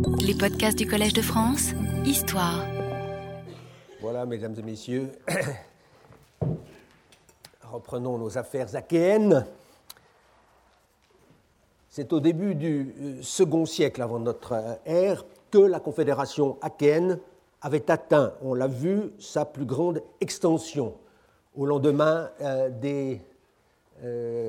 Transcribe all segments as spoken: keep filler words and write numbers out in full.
Les podcasts du Collège de France, Histoire. Voilà, mesdames et messieurs, reprenons nos affaires achéennes. C'est au début du second siècle avant notre ère que la confédération achéenne avait atteint, on l'a vu, sa plus grande extension au lendemain euh, des euh,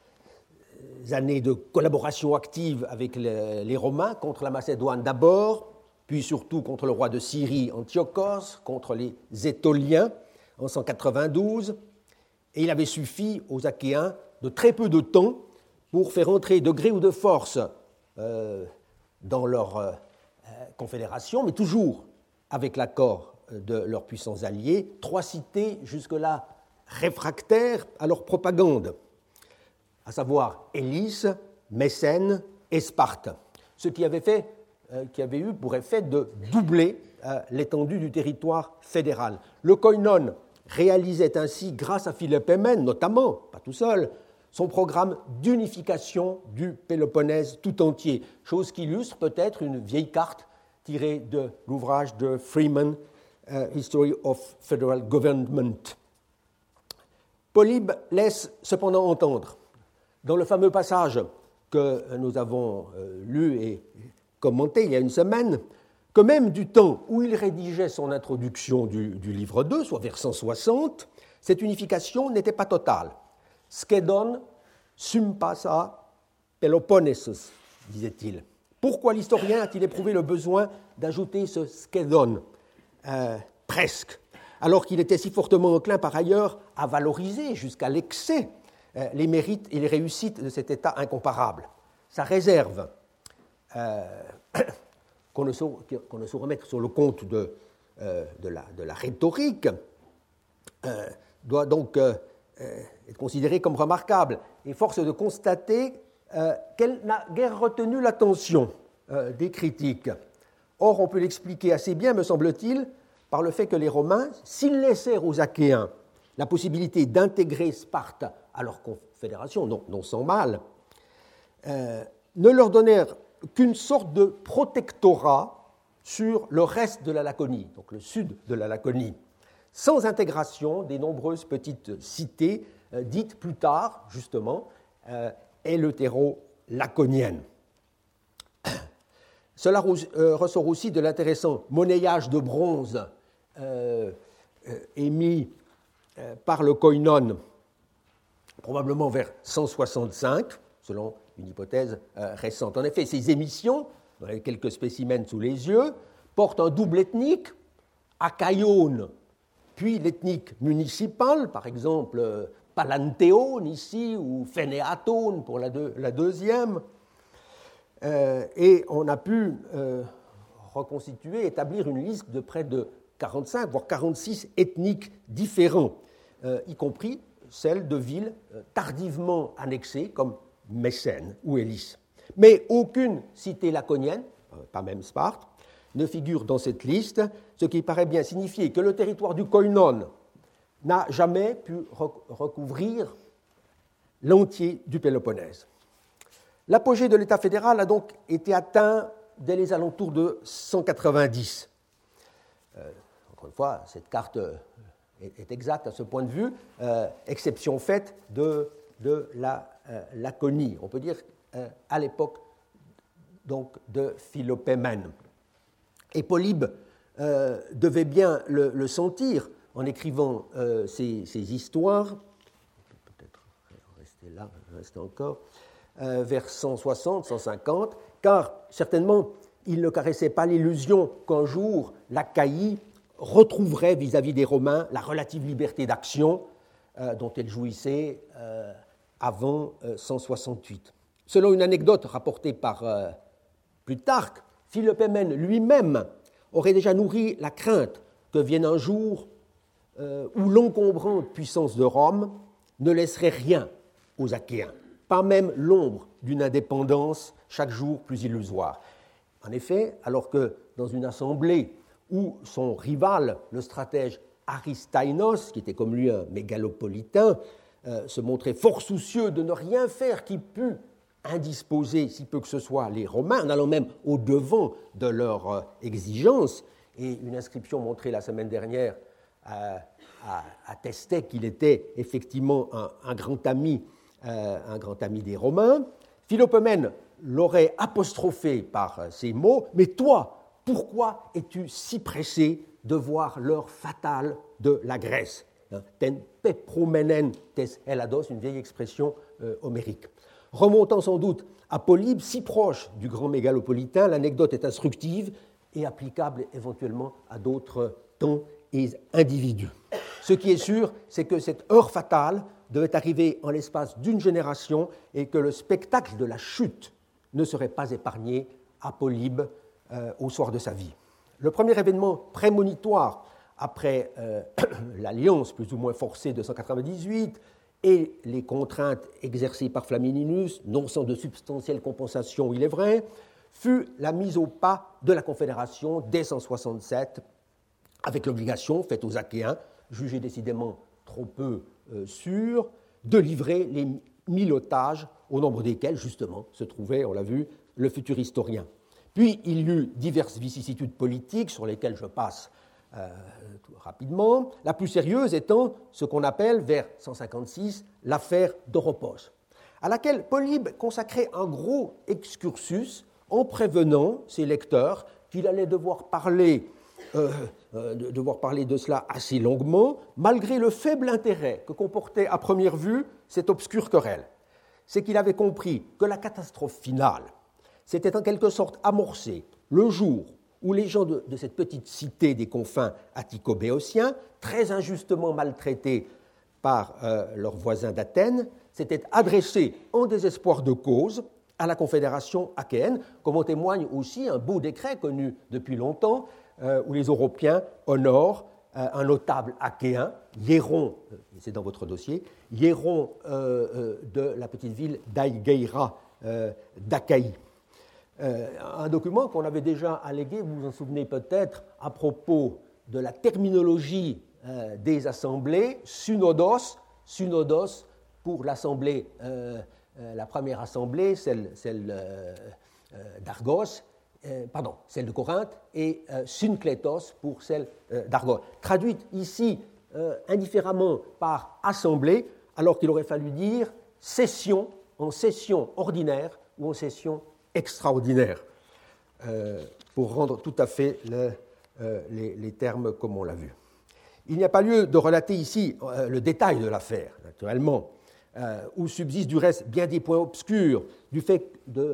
années de collaboration active avec les, les Romains contre la Macédoine d'abord, puis surtout contre le roi de Syrie Antiochos, contre les Étoliens en cent quatre-vingt-douze, et il avait suffi aux Achéens de très peu de temps pour faire entrer de gré ou de force euh, dans leur euh, confédération, mais toujours avec l'accord de leurs puissants alliés, trois cités jusque-là réfractaires à leur propagande, à savoir Élis, Mécène et Sparte, ce qui avait, fait, euh, qui avait eu pour effet de doubler euh, l'étendue du territoire fédéral. Le koinon réalisait ainsi, grâce à Philippe Émène notamment, pas tout seul, son programme d'unification du Péloponnèse tout entier, chose qui illustre peut-être une vieille carte tirée de l'ouvrage de Freeman, uh, History of Federal Government. Polybe laisse cependant entendre, dans le fameux passage que nous avons euh, lu et commenté il y a une semaine, que même du temps où il rédigeait son introduction du, du livre deux, soit vers cent soixante, cette unification n'était pas totale. Skedon sum passa Peloponnesos, disait-il. Pourquoi l'historien a-t-il éprouvé le besoin d'ajouter ce skedon, euh, presque, alors qu'il était si fortement enclin par ailleurs à valoriser jusqu'à l'excès euh, les mérites et les réussites de cet État incomparable? Sa réserve, euh, qu'on ne saurait qu'on ne saurait remettre sur le compte de, euh, de, la, de la rhétorique, euh, doit donc euh, être considérée comme remarquable. Et force est de constater Euh, qu'elle n'a guère retenu l'attention euh, des critiques. Or, on peut l'expliquer assez bien, me semble-t-il, par le fait que les Romains, s'ils laissèrent aux Achéens la possibilité d'intégrer Sparte à leur confédération, non, non sans mal, euh, ne leur donnèrent qu'une sorte de protectorat sur le reste de la Laconie, donc le sud de la Laconie, sans intégration des nombreuses petites cités euh, dites plus tard, justement, euh, éleutéro-laconienne. Cela ressort aussi de l'intéressant monnayage de bronze euh, euh, émis euh, par le koinon, probablement vers cent soixante-cinq, selon une hypothèse euh, récente. En effet, ces émissions, on a quelques spécimens sous les yeux, portent un double ethnique, achaïone, puis l'ethnique municipale, par exemple euh, Palantéone ici, ou Phénéatone pour la, deux, la deuxième. Euh, et on a pu euh, reconstituer, établir une liste de près de quarante-cinq, voire quarante-six ethniques différents, euh, y compris celles de villes euh, tardivement annexées, comme Mécène ou Élis. Mais aucune cité laconienne, euh, pas même Sparte, ne figure dans cette liste, ce qui paraît bien signifier que le territoire du koinon n'a jamais pu recouvrir l'entier du Péloponnèse. L'apogée de l'État fédéral a donc été atteint dès les alentours de cent quatre-vingt-dix. Euh, encore une fois, cette carte est exacte à ce point de vue, euh, exception faite de, de la euh, Laconie, on peut dire euh, à l'époque donc, de Philopémène. Et Polybe euh, devait bien le, le sentir en écrivant euh, ces, ces histoires, peut-être rester là, rester encore, euh, vers cent soixante, cent cinquante, car certainement il ne caressait pas l'illusion qu'un jour l'Achaïe retrouverait vis-à-vis des Romains la relative liberté d'action euh, dont elle jouissait euh, avant euh, cent soixante-huit. Selon une anecdote rapportée par euh, Plutarque, Philopémène lui-même aurait déjà nourri la crainte que vienne un jour Euh, où l'encombrante puissance de Rome ne laisserait rien aux Achéens, pas même l'ombre d'une indépendance chaque jour plus illusoire. En effet, alors que dans une assemblée où son rival, le stratège Aristainos, qui était comme lui un mégalopolitain, euh, se montrait fort soucieux de ne rien faire qui pût indisposer si peu que ce soit les Romains, en allant même au-devant de leurs euh, exigences. Et une inscription montrée la semaine dernière euh, attestait qu'il était effectivement un, un, grand ami, euh, un grand ami des Romains. Philopémène l'aurait apostrophé par ces mots, « Mais toi, pourquoi es-tu si pressé de voir l'heure fatale de la Grèce ?» Ten pepromenen tes elados, une vieille expression euh, homérique. Remontant sans doute à Polybe, si proche du grand mégalopolitain, l'anecdote est instructive et applicable éventuellement à d'autres temps et individus. Ce qui est sûr, c'est que cette heure fatale devait arriver en l'espace d'une génération et que le spectacle de la chute ne serait pas épargné à Polybe euh, au soir de sa vie. Le premier événement prémonitoire après euh, l'alliance plus ou moins forcée de cent quatre-vingt-dix-huit et les contraintes exercées par Flamininus, non sans de substantielles compensations, il est vrai, fut la mise au pas de la Confédération dès cent soixante-sept, avec l'obligation faite aux Achéens, jugés décidément trop peu euh, sûrs, de livrer les mille otages, au nombre desquels, justement, se trouvait, on l'a vu, le futur historien. Puis il y eut diverses vicissitudes politiques sur lesquelles je passe euh, rapidement, la plus sérieuse étant ce qu'on appelle, vers cent cinquante-six, l'affaire d'Oropos, à laquelle Polybe consacrait un gros excursus en prévenant ses lecteurs qu'il allait devoir parler, euh, euh, devoir parler de cela assez longuement, malgré le faible intérêt que comportait à première vue cette obscure querelle. C'est qu'il avait compris que la catastrophe finale s'était en quelque sorte amorcée le jour où les gens de, de cette petite cité des confins attico-béotiens, très injustement maltraités par euh, leurs voisins d'Athènes, s'étaient adressés en désespoir de cause à la Confédération achéenne, comme en témoigne aussi un beau décret connu depuis longtemps, euh, où les Européens honorent euh, un notable achéen, Hiéron, euh, c'est dans votre dossier, Hiéron euh, euh, de la petite ville d'Aïgeira euh, d'Achaïe. Euh, un document qu'on avait déjà allégué, vous vous en souvenez peut-être, à propos de la terminologie euh, des assemblées, synodos, synodos pour l'assemblée, euh, euh, la première assemblée, celle, celle euh, euh, d'Argos, euh, pardon, celle de Corinthe, et euh, synklétos pour celle euh, d'Argos. Traduite ici euh, indifféremment par assemblée, alors qu'il aurait fallu dire session en session ordinaire ou en session extraordinaire, euh, pour rendre tout à fait le, euh, les, les termes comme on l'a vu. Il n'y a pas lieu de relater ici euh, le détail de l'affaire, naturellement, euh, où subsistent du reste bien des points obscurs du fait de,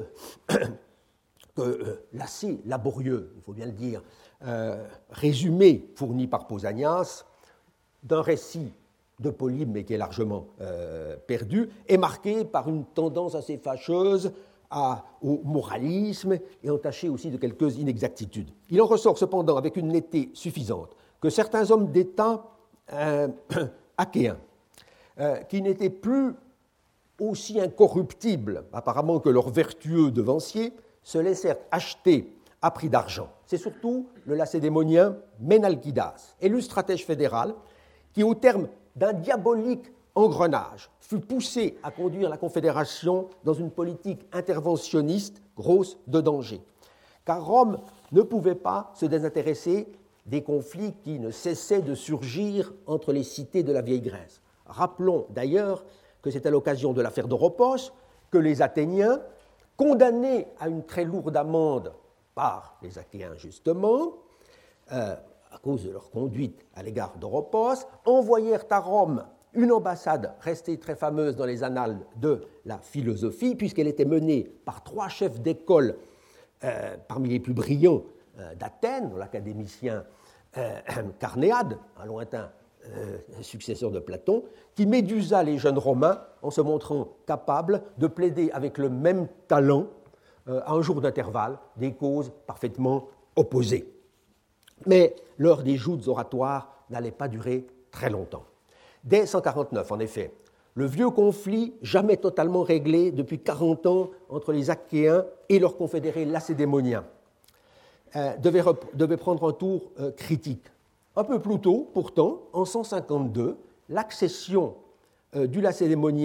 que euh, l'assez laborieux, il faut bien le dire, euh, résumé fourni par Pausanias d'un récit de Polybe, mais qui est largement euh, perdu, est marqué par une tendance assez fâcheuse À, au moralisme et entaché aussi de quelques inexactitudes. Il en ressort cependant avec une netteté suffisante que certains hommes d'État euh, achéens, euh, qui n'étaient plus aussi incorruptibles apparemment que leurs vertueux devanciers, se laissèrent acheter à prix d'argent. C'est surtout le lacédémonien Ménalchidas, élu stratège fédéral, qui au terme d'un diabolique engrenage fut poussé à conduire la Confédération dans une politique interventionniste grosse de danger. Car Rome ne pouvait pas se désintéresser des conflits qui ne cessaient de surgir entre les cités de la vieille Grèce. Rappelons d'ailleurs que c'est à l'occasion de l'affaire d'Oropos que les Athéniens, condamnés à une très lourde amende par les Achéens justement, euh, à cause de leur conduite à l'égard d'Oropos, envoyèrent à Rome une ambassade restée très fameuse dans les annales de la philosophie, puisqu'elle était menée par trois chefs d'école euh, parmi les plus brillants euh, d'Athènes, l'académicien euh, Carnéade, un lointain euh, successeur de Platon, qui médusa les jeunes Romains en se montrant capable de plaider avec le même talent, euh, à un jour d'intervalle, des causes parfaitement opposées. Mais l'heure des joutes oratoires n'allait pas durer très longtemps. Dès cent quarante-neuf, en effet, le vieux conflit, jamais totalement réglé depuis quarante ans entre les Achéens et leurs confédérés lacédémoniens, euh, devait, devait prendre un tour euh, critique. Un peu plus tôt, pourtant, en cent cinquante-deux, l'accession euh, du lacédémonien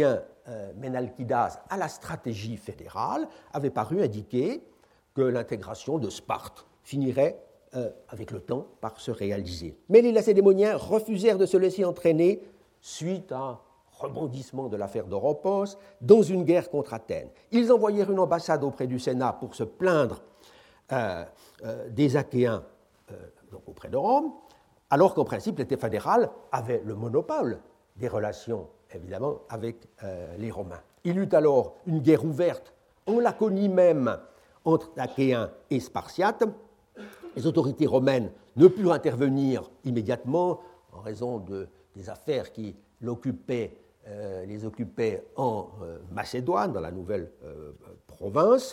euh, Ménalkidase à la stratégie fédérale avait paru indiquer que l'intégration de Sparte finirait euh, avec le temps par se réaliser. Mais les Lacédémoniens refusèrent de se laisser entraîner suite à un rebondissement de l'affaire d'Oropos dans une guerre contre Athènes. Ils envoyèrent une ambassade auprès du Sénat pour se plaindre euh, euh, des Achéens euh, donc auprès de Rome, alors qu'en principe l'État fédéral avait le monopole des relations, évidemment, avec euh, les Romains. Il y eut alors une guerre ouverte en Laconie même entre Achéens et Spartiates. Les autorités romaines ne purent intervenir immédiatement en raison de, des affaires qui l'occupaient, euh, les occupaient en euh, Macédoine, dans la nouvelle euh, province.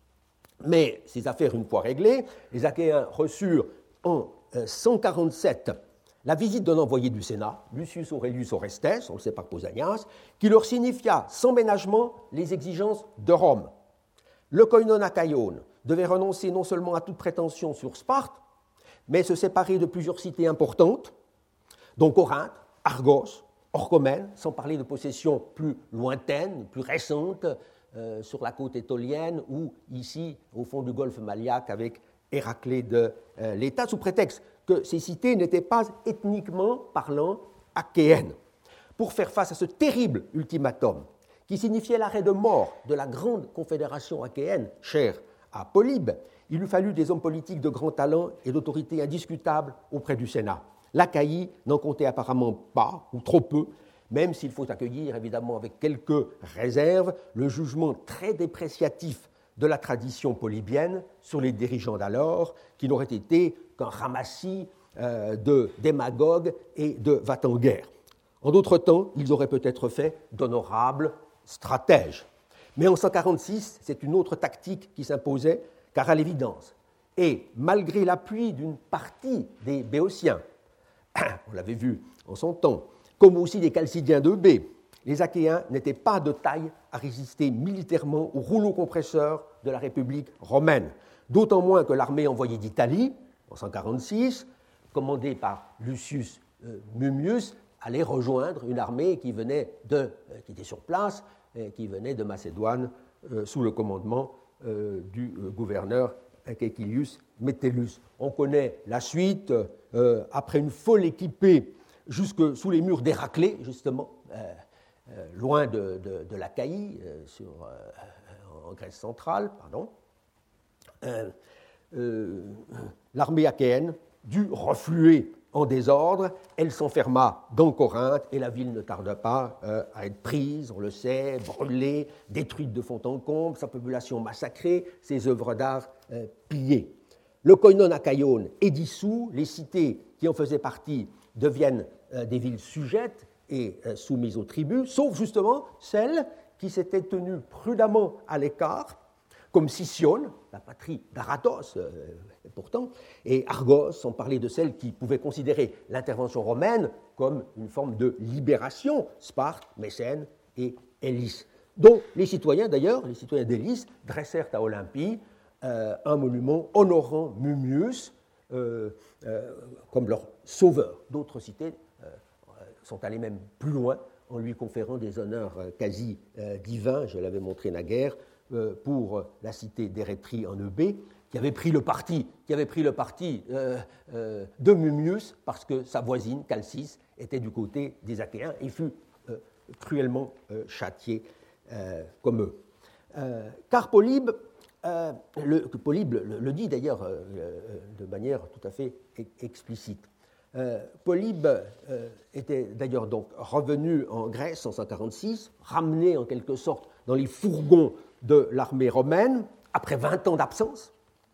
Mais ces affaires, une fois réglées, les Achéens reçurent en euh, cent quarante-sept la visite d'un envoyé du Sénat, Lucius Aurelius Orestes, on le sait par Pausanias, qui leur signifia sans ménagement les exigences de Rome. Le koinon Achaïon devait renoncer non seulement à toute prétention sur Sparte, mais se séparer de plusieurs cités importantes, dont Corinthe, Argos, Orchomène, sans parler de possessions plus lointaines, plus récentes, euh, sur la côte étolienne ou ici, au fond du golfe Maliaque, avec Héraclée de euh, l'État, sous prétexte que ces cités n'étaient pas ethniquement parlant achéennes. Pour faire face à ce terrible ultimatum, qui signifiait l'arrêt de mort de la grande confédération achéenne, chère à Polybe, il eût fallu des hommes politiques de grand talent et d'autorité indiscutable auprès du Sénat. L'Achaïe n'en comptait apparemment pas, ou trop peu, même s'il faut accueillir, évidemment, avec quelques réserves, le jugement très dépréciatif de la tradition polybienne sur les dirigeants d'alors, qui n'auraient été qu'un ramassis euh, de démagogues et de va-t-en-guerre. En d'autres temps, ils auraient peut-être fait d'honorables stratèges. Mais en cent quarante-six, c'est une autre tactique qui s'imposait, car à l'évidence, et malgré l'appui d'une partie des Béotiens, on l'avait vu en son temps, comme aussi des Chalcidiens de B, les Achéens n'étaient pas de taille à résister militairement au rouleau compresseur de la République romaine, d'autant moins que l'armée envoyée d'Italie, en cent quarante-six, commandée par Lucius euh, Mummius, allait rejoindre une armée qui, venait de, euh, qui était sur place, et qui venait de Macédoine euh, sous le commandement euh, du euh, gouverneur Caecilius Metellus. On connaît la suite, euh, après une folle équipée jusque sous les murs d'Héraclée, justement, euh, euh, loin de, de, de l'Achaïe, euh, sur, euh, en Grèce centrale, pardon, euh, euh, l'armée achéenne dut refluer en désordre, elle s'enferma dans Corinthe et la ville ne tarda pas euh, à être prise, on le sait, brûlée, détruite de fond en comble, sa population massacrée, ses œuvres d'art euh, pillées. Le koinon Achaïon est dissous, les cités qui en faisaient partie deviennent euh, des villes sujettes et euh, soumises aux tribus, sauf justement celles qui s'étaient tenues prudemment à l'écart, comme Sicyone, la patrie d'Aratos, euh, pourtant, et Argos, sans parler de celles qui pouvaient considérer l'intervention romaine comme une forme de libération, Sparte, Mécène et Élis, dont les citoyens, d'ailleurs, les citoyens d'Élis, dressèrent à Olympie euh, un monument honorant Mummius euh, euh, comme leur sauveur. D'autres cités euh, sont allées même plus loin en lui conférant des honneurs euh, quasi euh, divins, je l'avais montré naguère, euh, pour la cité d'Érétrie en Eubée, qui avait pris le parti, qui avait pris le parti euh, euh, de Mummius parce que sa voisine, Chalcis, était du côté des Achéens et fut euh, cruellement euh, châtiée euh, comme eux. Euh, car Polybe, euh, le, Polybe le, le dit d'ailleurs euh, de manière tout à fait explicite. Euh, Polybe euh, était d'ailleurs donc revenu en Grèce en cent quarante-six, ramené en quelque sorte dans les fourgons de l'armée romaine après vingt ans d'absence.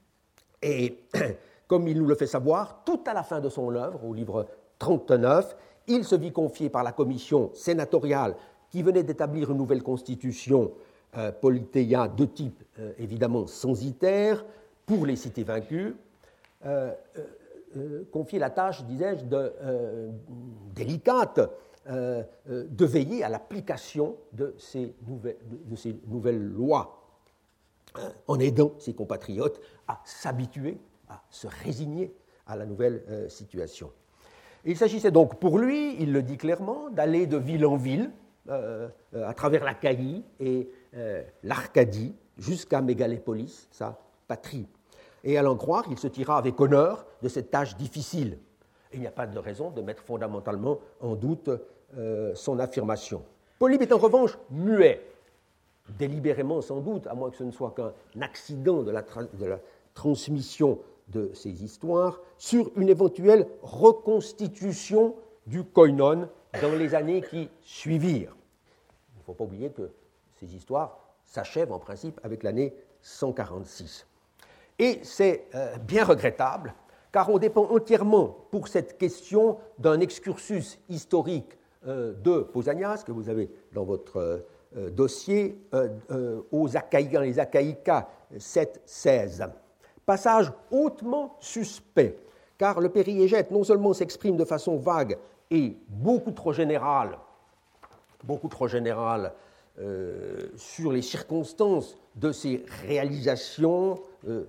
Et comme il nous le fait savoir, tout à la fin de son œuvre, au livre trente-neuf, il se vit confier par la commission sénatoriale qui venait d'établir une nouvelle constitution euh, politéia de type euh, évidemment censitaire pour les cités vaincues, euh, euh, confier la tâche, disais-je, de, euh, délicate euh, euh, de veiller à l'application de ces nouvelles, de, de ces nouvelles lois, en aidant ses compatriotes à s'habituer, à se résigner à la nouvelle euh, situation. Il s'agissait donc pour lui, il le dit clairement, d'aller de ville en ville, euh, à travers l'Achaïe et euh, l'Arcadie, jusqu'à Mégalépolis, sa patrie. Et à l'en croire, il se tira avec honneur de cette tâche difficile. Et il n'y a pas de raison de mettre fondamentalement en doute euh, son affirmation. Polybe est en revanche muet, délibérément sans doute, à moins que ce ne soit qu'un accident de la, tra- de la transmission de ces histoires, sur une éventuelle reconstitution du koinon dans les années qui suivirent. Il ne faut pas oublier que ces histoires s'achèvent en principe avec l'année cent quarante-six. Et c'est euh, bien regrettable, car on dépend entièrement pour cette question d'un excursus historique euh, de Pausanias, que vous avez dans votre euh, dossier, euh, euh, aux Achaïens, les Achaïca sept seize. Passage hautement suspect, car le périégète non seulement s'exprime de façon vague et beaucoup trop générale, beaucoup trop générale euh, sur les circonstances de ces réalisations, euh,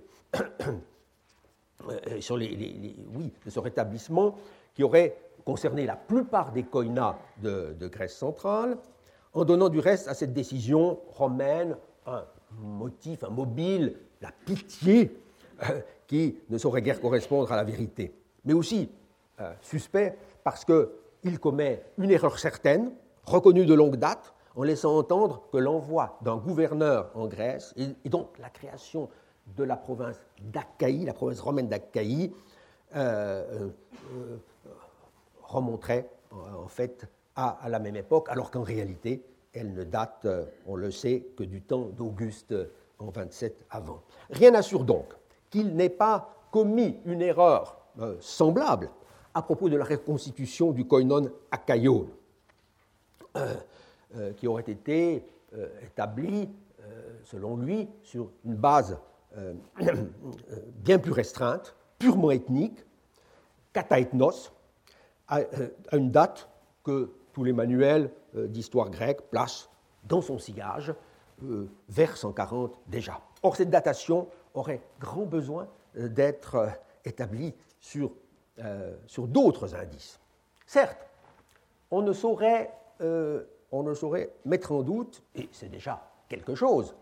sur les, les, les, oui, de ce rétablissement qui aurait concerné la plupart des koinas de, de Grèce centrale, en donnant du reste à cette décision romaine un motif, un mobile, la pitié, euh, qui ne saurait guère correspondre à la vérité. Mais aussi euh, suspect parce qu'il commet une erreur certaine, reconnue de longue date, en laissant entendre que l'envoi d'un gouverneur en Grèce, et, et donc la création de la province d'Achaïe, la province romaine d'Achaïe, euh, euh, remonterait en fait à, à la même époque, alors qu'en réalité, elle ne date, on le sait, que du temps d'Auguste en vingt-sept avant. Rien n'assure donc qu'il n'ait pas commis une erreur euh, semblable à propos de la reconstitution du koinon achaïon, euh, euh, qui aurait été euh, établie, euh, selon lui, sur une base Euh, bien plus restreinte, purement ethnique, kataethnos, à, à une date que tous les manuels euh, d'histoire grecque placent dans son sillage euh, vers cent quarante déjà. Or, cette datation aurait grand besoin euh, d'être euh, établie sur, euh, sur d'autres indices. Certes, on ne saurait, euh, on ne saurait mettre en doute, et c'est déjà quelque chose,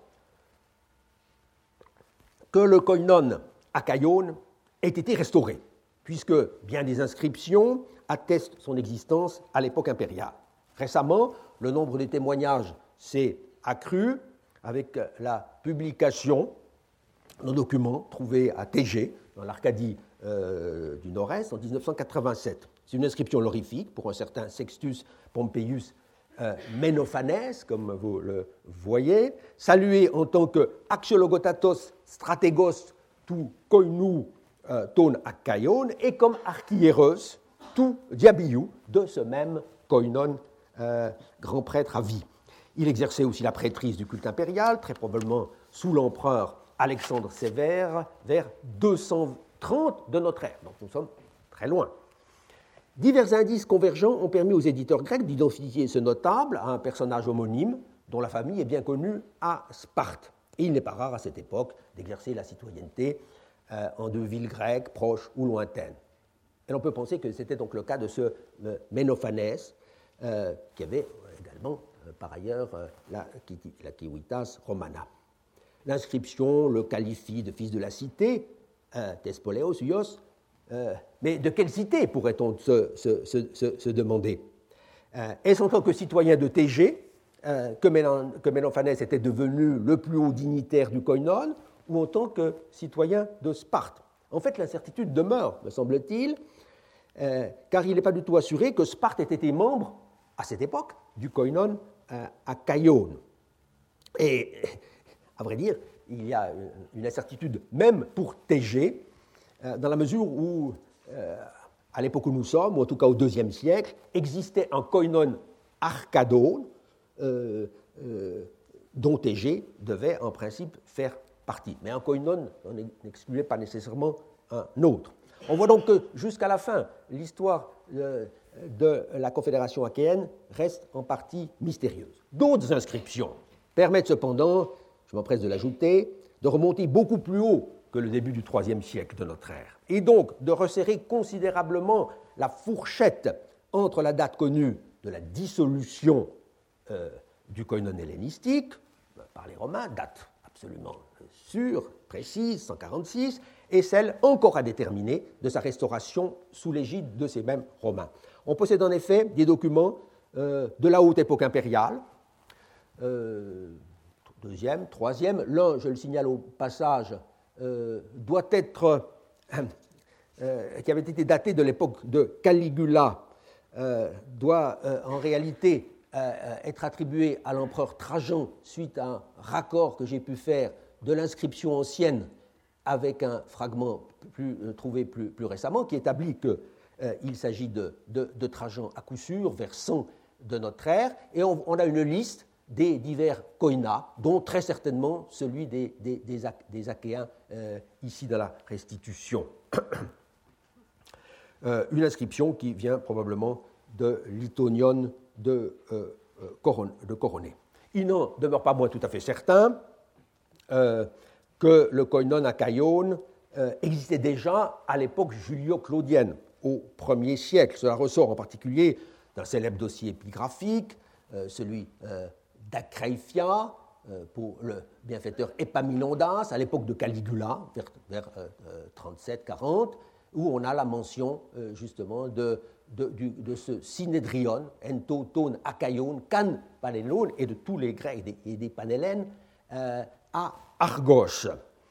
que le koinon achaïon ait été restauré, puisque bien des inscriptions attestent son existence à l'époque impériale. Récemment, le nombre de témoignages s'est accru avec la publication d'un document trouvé à Thégée, dans l'Arcadie euh, du Nord-Est, en dix-neuf cent quatre-vingt-sept. C'est une inscription honorifique pour un certain Sextus Pompeius Euh, Ménophanès, comme vous le voyez, salué en tant que axiologotatos stratégos tu koinou euh, ton achaïon et comme archiéros tu diabiou de ce même koinon euh, grand prêtre à vie. Il exerçait aussi la prêtrise du culte impérial, très probablement sous l'empereur Alexandre Sévère, vers deux cent trente de notre ère. Donc nous sommes très loin. Divers indices convergents ont permis aux éditeurs grecs d'identifier ce notable à un personnage homonyme dont la famille est bien connue à Sparte. Et il n'est pas rare à cette époque d'exercer la citoyenneté euh, en deux villes grecques proches ou lointaines. Et l'on peut penser que c'était donc le cas de ce euh, Ménophanès, euh, qui avait également, euh, par ailleurs, euh, la, la civitas romana. L'inscription le qualifie de fils de la cité, euh, Thespoleos, Ios. Euh, mais de quelle cité pourrait-on se, se, se, se demander euh, Est-ce en tant que citoyen de Thégée euh, que, Mélan, que Ménophanès était devenu le plus haut dignitaire du koinon, ou en tant que citoyen de Sparte? En fait, l'incertitude demeure, me semble-t-il, euh, car il n'est pas du tout assuré que Sparte ait été membre, à cette époque, du koinon euh, achaïon. Et, à vrai dire, il y a une incertitude même pour Thégée, dans la mesure où, euh, à l'époque où nous sommes, ou en tout cas au deuxième siècle, existait un koinon arcadone euh, euh, dont Thégée devait en principe faire partie. Mais un koinon n'excluait pas nécessairement un autre. On voit donc que jusqu'à la fin, l'histoire de, de la Confédération achéenne reste en partie mystérieuse. D'autres inscriptions permettent cependant, je m'empresse de l'ajouter, de remonter beaucoup plus haut que le début du troisième siècle de notre ère, et donc de resserrer considérablement la fourchette entre la date connue de la dissolution euh, du koinon hellénistique par les Romains, date absolument sûre, précise, cent quarante-six, et celle encore à déterminer de sa restauration sous l'égide de ces mêmes Romains. On possède en effet des documents euh, de la haute époque impériale, euh, deuxième, troisième. L'un, je le signale au passage, euh, doit être, euh, qui avait été daté de l'époque de Caligula, euh, doit euh, en réalité euh, être attribué à l'empereur Trajan suite à un raccord que j'ai pu faire de l'inscription ancienne avec un fragment plus, euh, trouvé plus, plus récemment qui établit qu'il euh, s'agit de, de, de Trajan à coup sûr, vers cent de notre ère, et on, on a une liste des divers koinas, dont très certainement celui des, des, des, des Achéens euh, ici dans la restitution. euh, une inscription qui vient probablement de l'Itonion de, euh, de Coroné. Il n'en demeure pas moins tout à fait certain euh, que le koinon achaïon euh, existait déjà à l'époque julio-claudienne, au premier siècle. Cela ressort en particulier d'un célèbre dossier épigraphique, euh, celui euh, d'Acraïphia, euh, pour le bienfaiteur Épaminondas, à l'époque de Caligula, vers, vers euh, trente-sept quarante, où on a la mention euh, justement de, de, du, de ce synédrion, ento, ton, akaion, kan, panélon, et de tous les Grecs et des, et des Panhellènes euh, à Argos.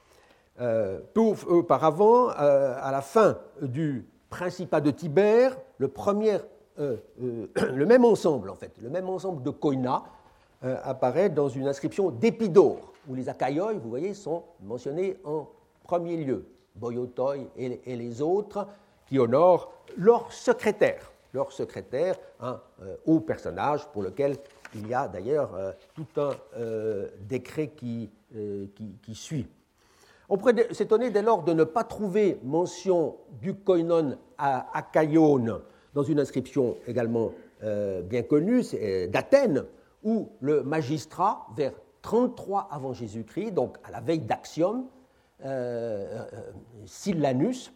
Euh, peu auparavant, euh, à la fin du Principat de Tibère, le, premier, euh, euh, le même ensemble, en fait, le même ensemble de koinas euh, apparaît dans une inscription d'Épidore, où les Achaïoi, vous voyez, sont mentionnés en premier lieu, Boiotoi et, et les autres, qui honorent leur secrétaire, leur secrétaire, un euh, haut personnage pour lequel il y a d'ailleurs euh, tout un euh, décret qui, euh, qui, qui suit. On pourrait s'étonner dès lors de ne pas trouver mention du koinon achaïon dans une inscription également euh, bien connue, c'est d'Athènes, où le magistrat, vers trente-trois avant Jésus-Christ, donc à la veille d'Axiom, euh, euh, Sillanus,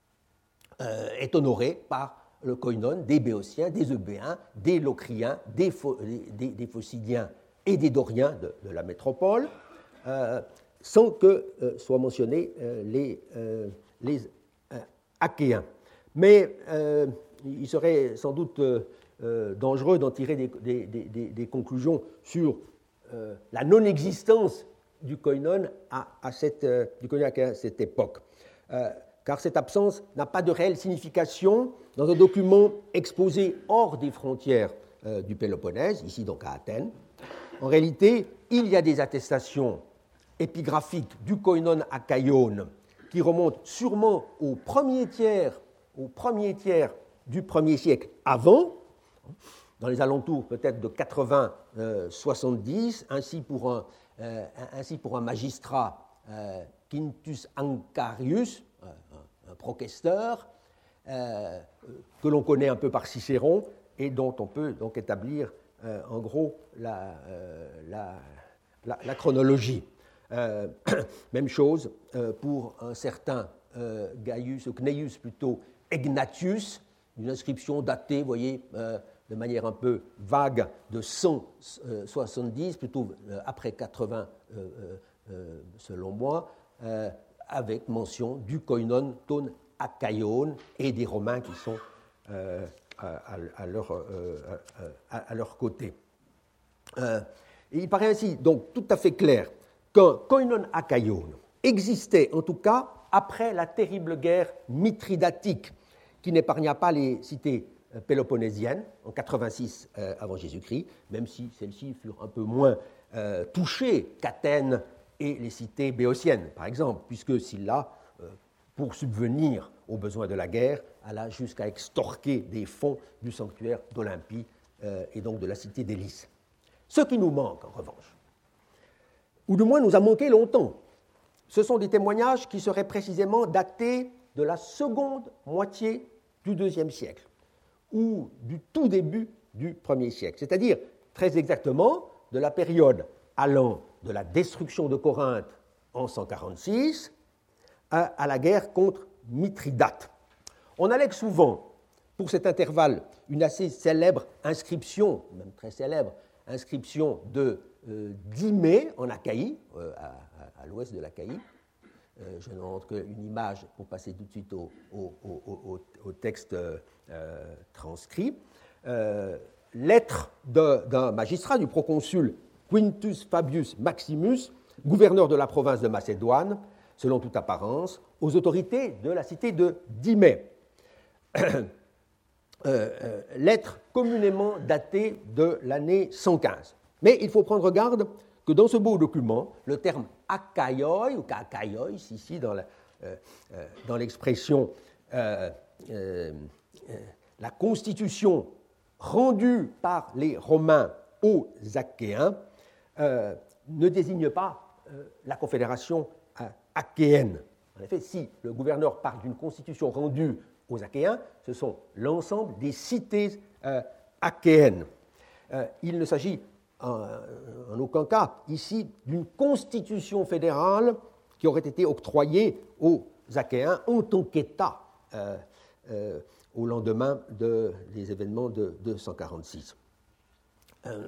euh, est honoré par le koinon des Béotiens, des Eubéens, des Locriens, des, des, des Phocidiens et des Doriens de, de la métropole, euh, sans que euh, soient mentionnés euh, les, euh, les euh, Achéens. Mais euh, il serait sans doute euh, dangereux d'en tirer des, des, des, des conclusions sur euh, la non-existence du koinon à, à, cette, euh, du koinon à cette époque. Euh, car cette absence n'a pas de réelle signification dans un document exposé hors des frontières euh, du Péloponnèse, ici donc à Athènes. En réalité, il y a des attestations épigraphique du koinon achaïon qui remonte sûrement au premier tiers, au premier tiers du premier siècle avant, dans les alentours peut-être de quatre-vingts soixante-dix, ainsi pour un, euh, ainsi pour un magistrat, euh, Quintus Ancarius, un, un proquesteur, euh, que l'on connaît un peu par Cicéron et dont on peut donc établir euh, en gros la, euh, la, la, la chronologie. Euh, même chose euh, pour un certain euh, Gaius, ou Cneius plutôt, Egnatius, une inscription datée, vous voyez, euh, de manière un peu vague, de cent soixante-dix, plutôt euh, après quatre-vingts euh, euh, selon moi, euh, avec mention du koinon ton achaïon et des Romains qui sont euh, à, à, leur, euh, à, à leur côté. Euh, et il paraît ainsi donc tout à fait clair qu'un koinon achaïon existait, en tout cas, après la terrible guerre mithridatique, qui n'épargna pas les cités péloponnésiennes, en quatre-vingt-six euh, avant Jésus-Christ, même si celles-ci furent un peu moins euh, touchées qu'Athènes et les cités béotiennes, par exemple, puisque Sylla, euh, pour subvenir aux besoins de la guerre, alla jusqu'à extorquer des fonds du sanctuaire d'Olympie euh, et donc de la cité d'Élis. Ce qui nous manque, en revanche, ou du moins nous a manqué longtemps, ce sont des témoignages qui seraient précisément datés de la seconde moitié du deuxième siècle ou du tout début du premier siècle, c'est-à-dire très exactement de la période allant de la destruction de Corinthe en cent quarante-six à, à la guerre contre Mithridate. On allègue souvent pour cet intervalle une assez célèbre inscription, même très célèbre, inscription de euh, Dimé en Achaïe, euh, à, à, à l'ouest de l'Achaïe. Euh, je ne montre qu'une image pour passer tout de suite au, au, au, au, au texte euh, transcrit. Euh, lettre de, d'un magistrat, du proconsul Quintus Fabius Maximus, gouverneur de la province de Macédoine, selon toute apparence, aux autorités de la cité de Dimée. euh, euh, lettre communément datée de l'année cent quinze. Mais il faut prendre garde que dans ce beau document, le terme akaioi, ou akaioi, ici dans, la, euh, euh, dans l'expression euh, euh, euh, la constitution rendue par les Romains aux Achéens, euh, ne désigne pas euh, la confédération euh, achéenne. En effet, si le gouverneur parle d'une constitution rendue aux Achéens, ce sont l'ensemble des cités euh, achéennes. Euh, il ne s'agit en, en aucun cas ici d'une constitution fédérale qui aurait été octroyée aux Achéens en tant qu'État euh, euh, au lendemain de, des événements de deux cent quarante-six. Euh,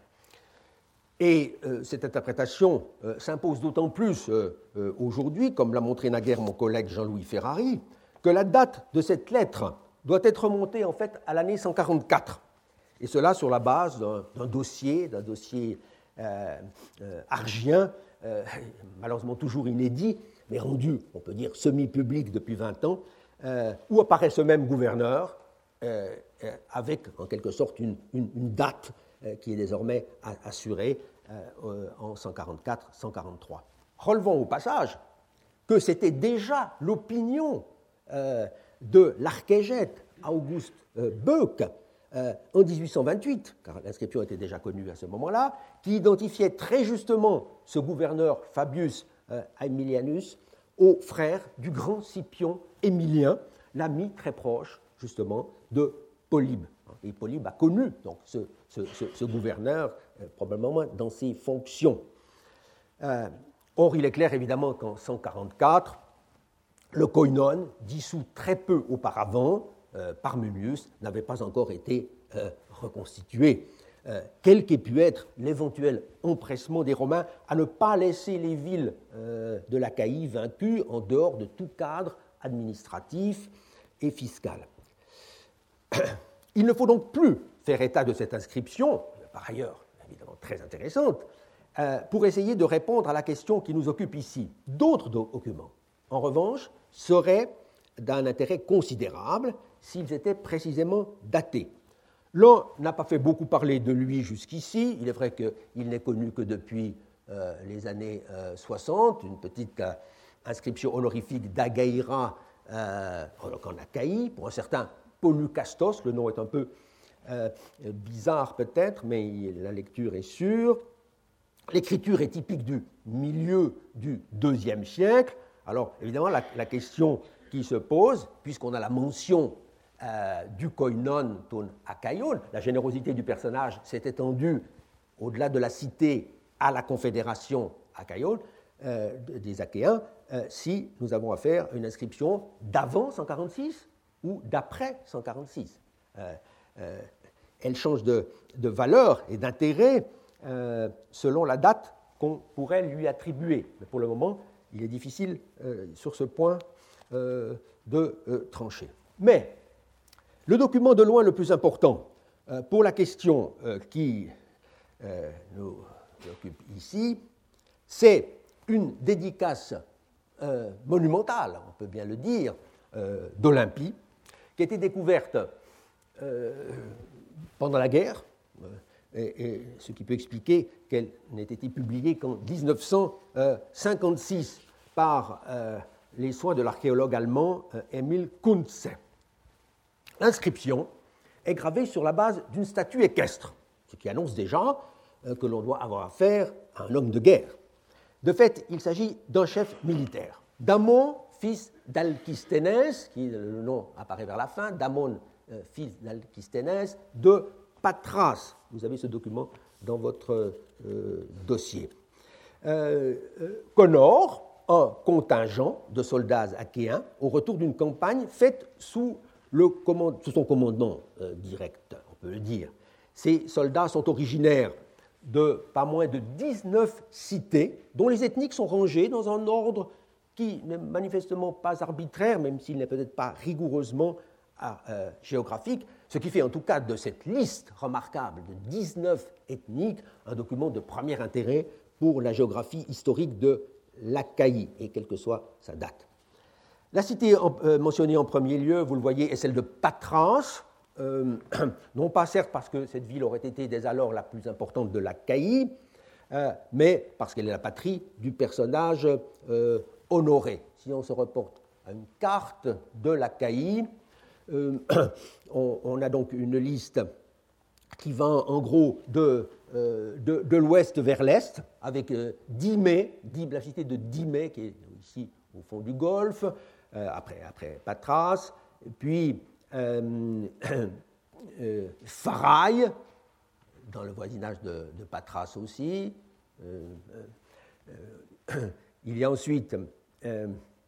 Et euh, cette interprétation euh, s'impose d'autant plus euh, euh, aujourd'hui, comme l'a montré naguère mon collègue Jean-Louis Ferrari, que la date de cette lettre doit être remontée en fait à l'année cent quarante-quatre, et cela sur la base d'un, d'un dossier, d'un dossier euh, euh, argien, euh, malheureusement toujours inédit, mais rendu, on peut dire, semi-public depuis vingt ans, euh, où apparaît ce même gouverneur euh, avec en quelque sorte une, une, une date qui est désormais assuré euh, en cent quarante-quatre cent quarante-trois. Relevons au passage que c'était déjà l'opinion euh, de l'archégète Auguste euh, Beuck euh, en dix-huit cent vingt-huit, car l'inscription était déjà connue à ce moment-là, qui identifiait très justement ce gouverneur Fabius euh, Aemilianus au frère du grand Scipion Émilien, l'ami très proche justement de Polybe. Et Polybe a connu donc, ce, ce, ce, ce gouverneur, euh, probablement dans ses fonctions. Euh, or, il est clair évidemment qu'en cent quarante-quatre, le koinon, dissous très peu auparavant euh, par Mummius, n'avait pas encore été euh, reconstitué. Euh, quel qu'ait pu être l'éventuel empressement des Romains à ne pas laisser les villes euh, de l'Achaïe vaincues en dehors de tout cadre administratif et fiscal. Il ne faut donc plus faire état de cette inscription, par ailleurs évidemment très intéressante, euh, pour essayer de répondre à la question qui nous occupe ici. D'autres documents, en revanche, seraient d'un intérêt considérable s'ils étaient précisément datés. L'un n'a pas fait beaucoup parler de lui jusqu'ici. Il est vrai qu'il n'est connu que depuis euh, les années euh, soixante, une petite euh, inscription honorifique d'Agaïra euh, en Achaïe, pour un certain Polukastos, le nom est un peu euh, bizarre peut-être, mais la lecture est sûre. L'écriture est typique du milieu du deuxième siècle. Alors évidemment, la, la question qui se pose, puisqu'on a la mention euh, du koinon ton akaion, la générosité du personnage s'est étendue au-delà de la cité à la confédération akaion euh, des Achéens, euh, si nous avons affaire à une inscription d'avant cent quarante-six ou d'après cent quarante-six. Euh, euh, elle change de, de valeur et d'intérêt euh, selon la date qu'on pourrait lui attribuer. Mais pour le moment, il est difficile euh, sur ce point euh, de euh, trancher. Mais le document de loin le plus important euh, pour la question euh, qui euh, nous occupe ici, c'est une dédicace euh, monumentale, on peut bien le dire, euh, d'Olympie, qui a été découverte euh, pendant la guerre, euh, et, et ce qui peut expliquer qu'elle n'ait été publiée qu'en dix-neuf cent cinquante-six par euh, les soins de l'archéologue allemand euh, Emil Kunze. L'inscription est gravée sur la base d'une statue équestre, ce qui annonce déjà euh, que l'on doit avoir affaire à un homme de guerre. De fait, il s'agit d'un chef militaire. Damon, fils d'Alcisthènes, qui le nom apparaît vers la fin, Damon, euh, fils d'Alcisthènes, de Patras. Vous avez ce document dans votre euh, dossier. Euh, euh, qu'honore un contingent de soldats achéens au retour d'une campagne faite sous, le commande, sous son commandement euh, direct, on peut le dire. Ces soldats sont originaires de pas moins de dix-neuf cités, dont les ethniques sont rangées dans un ordre qui n'est manifestement pas arbitraire, même s'il n'est peut-être pas rigoureusement euh, géographique, ce qui fait en tout cas de cette liste remarquable de dix-neuf ethniques un document de premier intérêt pour la géographie historique de l'Achaïe, et quelle que soit sa date. La cité euh, mentionnée en premier lieu, vous le voyez, est celle de Patras, euh, non pas certes parce que cette ville aurait été dès alors la plus importante de l'Achaïe, euh, mais parce qu'elle est la patrie du personnage euh, honoré. Si on se reporte à une carte de l'Achaïe, euh, on, on a donc une liste qui va en gros de, euh, de, de l'ouest vers l'est, avec euh, Dimée, la cité de Dimée, qui est ici au fond du Golfe, euh, après, après Patras, et puis euh, euh, Pharaï, dans le voisinage de, de Patras aussi. Euh, euh, euh, il y a ensuite euh,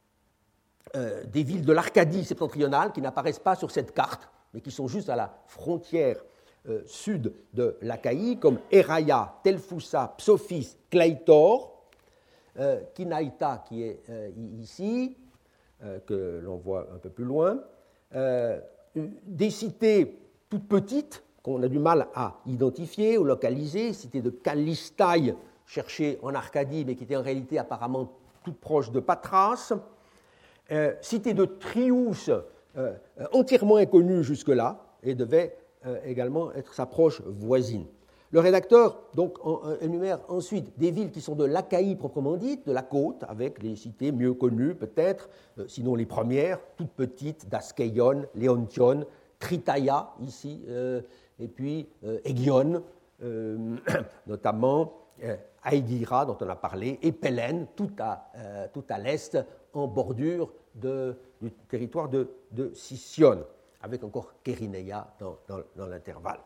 euh, des villes de l'Arcadie septentrionale qui n'apparaissent pas sur cette carte, mais qui sont juste à la frontière Euh, sud de l'Achaïe, comme Eraïa, Telfoussa, Psophis, Claytor, euh, Kinaïta qui est euh, ici, euh, que l'on voit un peu plus loin, euh, des cités toutes petites qu'on a du mal à identifier ou localiser, cité de Callistaï, cherchée en Arcadie, mais qui était en réalité apparemment toute proche de Patras, euh, cité de Trius, euh, entièrement inconnue jusque-là, et devait Euh, également être sa proche voisine. Le rédacteur donc en, en, énumère ensuite des villes qui sont de l'Achaïe proprement dite, de la côte, avec les cités mieux connues peut-être, euh, sinon les premières, toutes petites, d'Askéion, Léontion, Tritaïa ici, euh, et puis euh, Égion, euh, notamment euh, Aïgira dont on a parlé, et Pélène, tout à, euh, tout à l'est, en bordure de, du territoire de, de Sicyone, avec encore Kérinéa dans, dans, dans l'intervalle.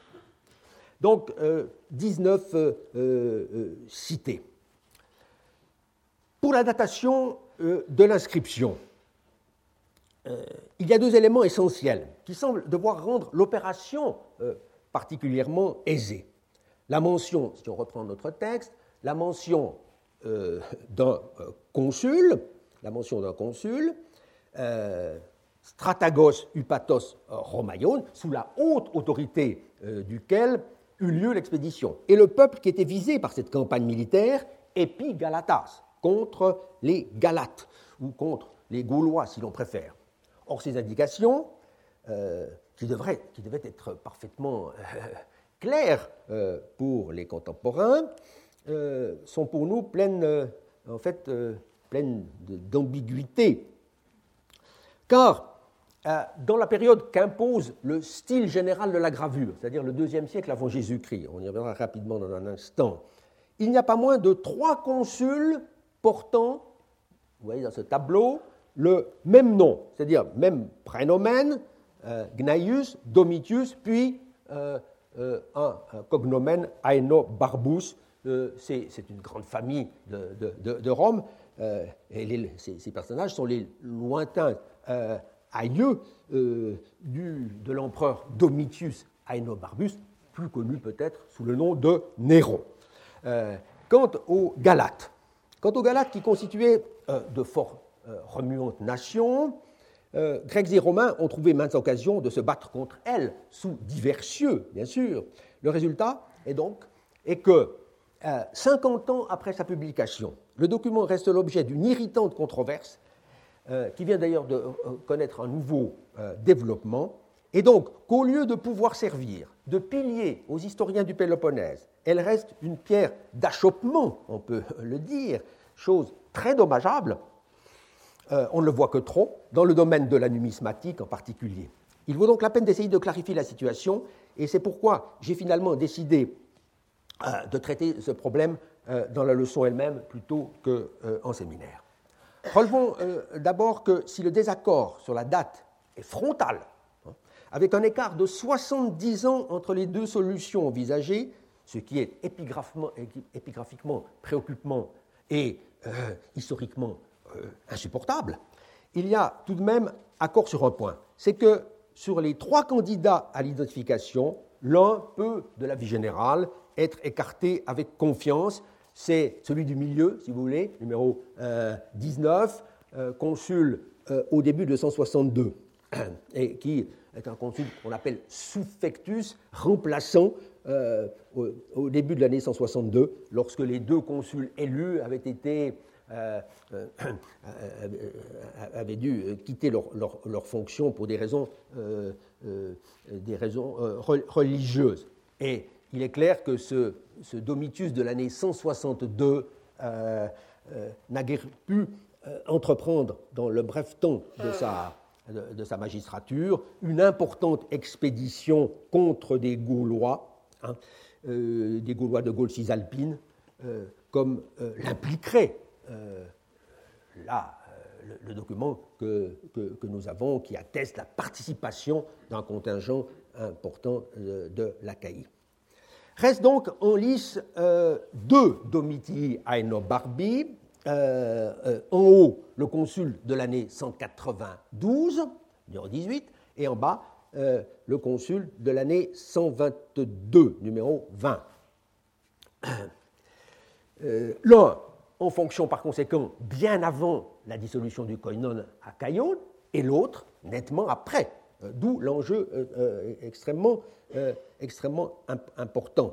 Donc, euh, dix-neuf euh, euh, cités. Pour la datation euh, de l'inscription, euh, il y a deux éléments essentiels qui semblent devoir rendre l'opération euh, particulièrement aisée. La mention, si on reprend notre texte, la mention euh, d'un euh, consul, la mention d'un consul, euh, Stratagos Upatos Romaion, sous la haute autorité euh, duquel eut lieu l'expédition. Et le peuple qui était visé par cette campagne militaire, Épigalatas, contre les Galates, ou contre les Gaulois, si l'on préfère. Or, ces indications, euh, qui, devraient, qui devaient être parfaitement euh, claires euh, pour les contemporains, euh, sont pour nous pleines, euh, en fait, euh, pleines d'ambiguïté. Car, euh, dans la période qu'impose le style général de la gravure, c'est-à-dire le deuxième siècle avant Jésus-Christ, on y reviendra rapidement dans un instant, il n'y a pas moins de trois consuls portant, vous voyez dans ce tableau, le même nom, c'est-à-dire même prénomen, euh, Gnaeus, Domitius, puis euh, euh, un, un cognomen, Aenobarbus, euh, c'est, c'est une grande famille de, de, de, de Rome, euh, et les, ces, ces personnages sont les lointains Euh, aïeux euh, du, de l'empereur Domitius Aenobarbus, plus connu peut-être sous le nom de Néron. Euh, quant aux Galates, quant aux Galates qui constituaient euh, de fort euh, remuantes nations, euh, Grecs et Romains ont trouvé maintes occasions de se battre contre elles, sous divers cieux, bien sûr. Le résultat est donc est que, euh, cinquante ans après sa publication, le document reste l'objet d'une irritante controverse Euh, qui vient d'ailleurs de euh, connaître un nouveau euh, développement, et donc qu'au lieu de pouvoir servir de pilier aux historiens du Péloponnèse, elle reste une pierre d'achoppement, on peut le dire, chose très dommageable, euh, on ne le voit que trop, dans le domaine de la numismatique en particulier. Il vaut donc la peine d'essayer de clarifier la situation, et c'est pourquoi j'ai finalement décidé euh, de traiter ce problème euh, dans la leçon elle-même plutôt qu'en euh, séminaire. Relevons euh, d'abord que si le désaccord sur la date est frontal, hein, avec un écart de soixante-dix ans entre les deux solutions envisagées, ce qui est épigraphiquement, épigraphiquement préoccupant et euh, historiquement euh, insupportable, il y a tout de même accord sur un point, c'est que sur les trois candidats à l'identification, l'un peut, de la vie générale, être écarté avec confiance. C'est celui du milieu, si vous voulez, numéro euh, dix-neuf, euh, consul euh, au début de cent soixante-deux, et qui est un consul qu'on appelle suffectus, remplaçant euh, au, au début de l'année cent soixante-deux, lorsque les deux consuls élus avaient été euh, euh, euh, avaient dû quitter leur, leur, leur fonction pour des raisons, euh, euh, des raisons euh, religieuses. Et il est clair que ce, ce Domitius de l'année cent soixante-deux euh, euh, n'a guère pu euh, entreprendre dans le bref temps de sa, de, de sa magistrature une importante expédition contre des Gaulois, hein, euh, des Gaulois de Gaule cisalpine, euh, comme euh, l'impliquerait euh, là euh, le, le document que, que, que nous avons qui atteste la participation d'un contingent important de, de l'Achaïe. Reste donc en lice euh, deux Domitii Aenobarbi. Euh, euh, en haut, le consul de l'année cent quatre-vingt-douze, numéro dix-huit, et en bas, euh, le consul de l'année cent vingt-deux, numéro vingt. Euh, L'un en fonction, par conséquent, bien avant la dissolution du koinon à Caïon, et l'autre nettement après. D'où l'enjeu euh, euh, extrêmement, euh, extrêmement imp- important.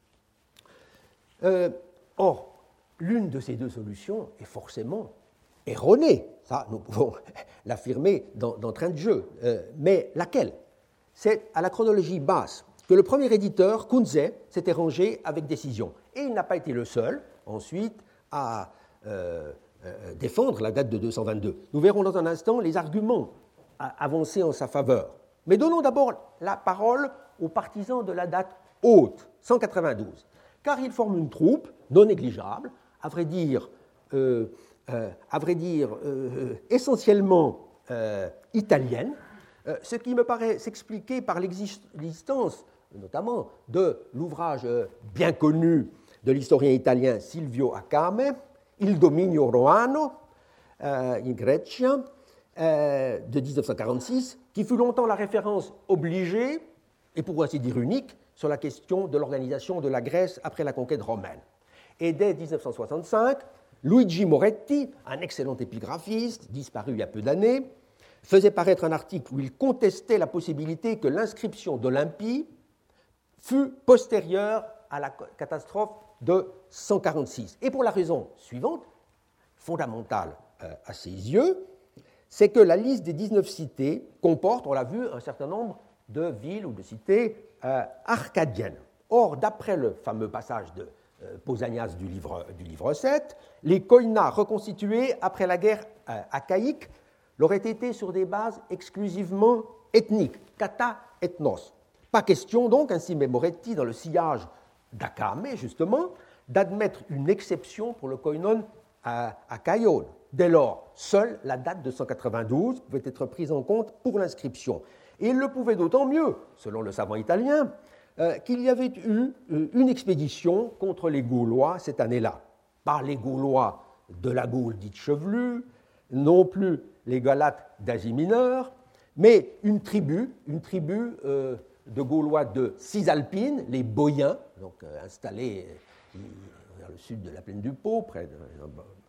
Euh, or, l'une de ces deux solutions est forcément erronée. Ça, nous pouvons l'affirmer d'entrée de jeu. Euh, mais laquelle? C'est à la chronologie basse que le premier éditeur, Kunze, s'était rangé avec décision. Et il n'a pas été le seul, ensuite, à euh, euh, défendre la date de deux cent vingt-deux. Nous verrons dans un instant les arguments avancés en sa faveur. Mais donnons d'abord la parole aux partisans de la date haute, cent quatre-vingt-douze, car ils forment une troupe non négligeable, à vrai dire, euh, euh, à vrai dire euh, essentiellement euh, italienne, euh, ce qui me paraît s'expliquer par l'existence, notamment, de l'ouvrage bien connu de l'historien italien Silvio Acame, Il dominio romano euh, in Grecia, Euh, de dix-neuf cent quarante-six, qui fut longtemps la référence obligée, et pour ainsi dire unique, sur la question de l'organisation de la Grèce après la conquête romaine. Et dès dix-neuf cent soixante-cinq, Luigi Moretti, un excellent épigraphiste, disparu il y a peu d'années, faisait paraître un article où il contestait la possibilité que l'inscription d'Olympie fût postérieure à la catastrophe de cent quarante-six. Et pour la raison suivante, fondamentale euh, à ses yeux, c'est que la liste des dix-neuf cités comporte, on l'a vu, un certain nombre de villes ou de cités euh, arcadiennes. Or, d'après le fameux passage de euh, Pausanias du livre, du livre sept, les koinas reconstitués après la guerre euh, achaïque l'auraient été sur des bases exclusivement ethniques, kata ethnos. Pas question donc, ainsi Moretti dans le sillage d'Acame, justement, d'admettre une exception pour le koinon à, à Caïon. Dès lors, seule la date de cent quatre-vingt-douze pouvait être prise en compte pour l'inscription. Et il le pouvait d'autant mieux, selon le savant italien, euh, qu'il y avait eu euh, une expédition contre les Gaulois cette année-là. Pas les Gaulois de la Gaule dite chevelue, non plus les Galates d'Asie mineure, mais une tribu, une tribu euh, de Gaulois de Cisalpine, les Boïens, donc euh, installés euh, vers le sud de la plaine du Pô, près de euh,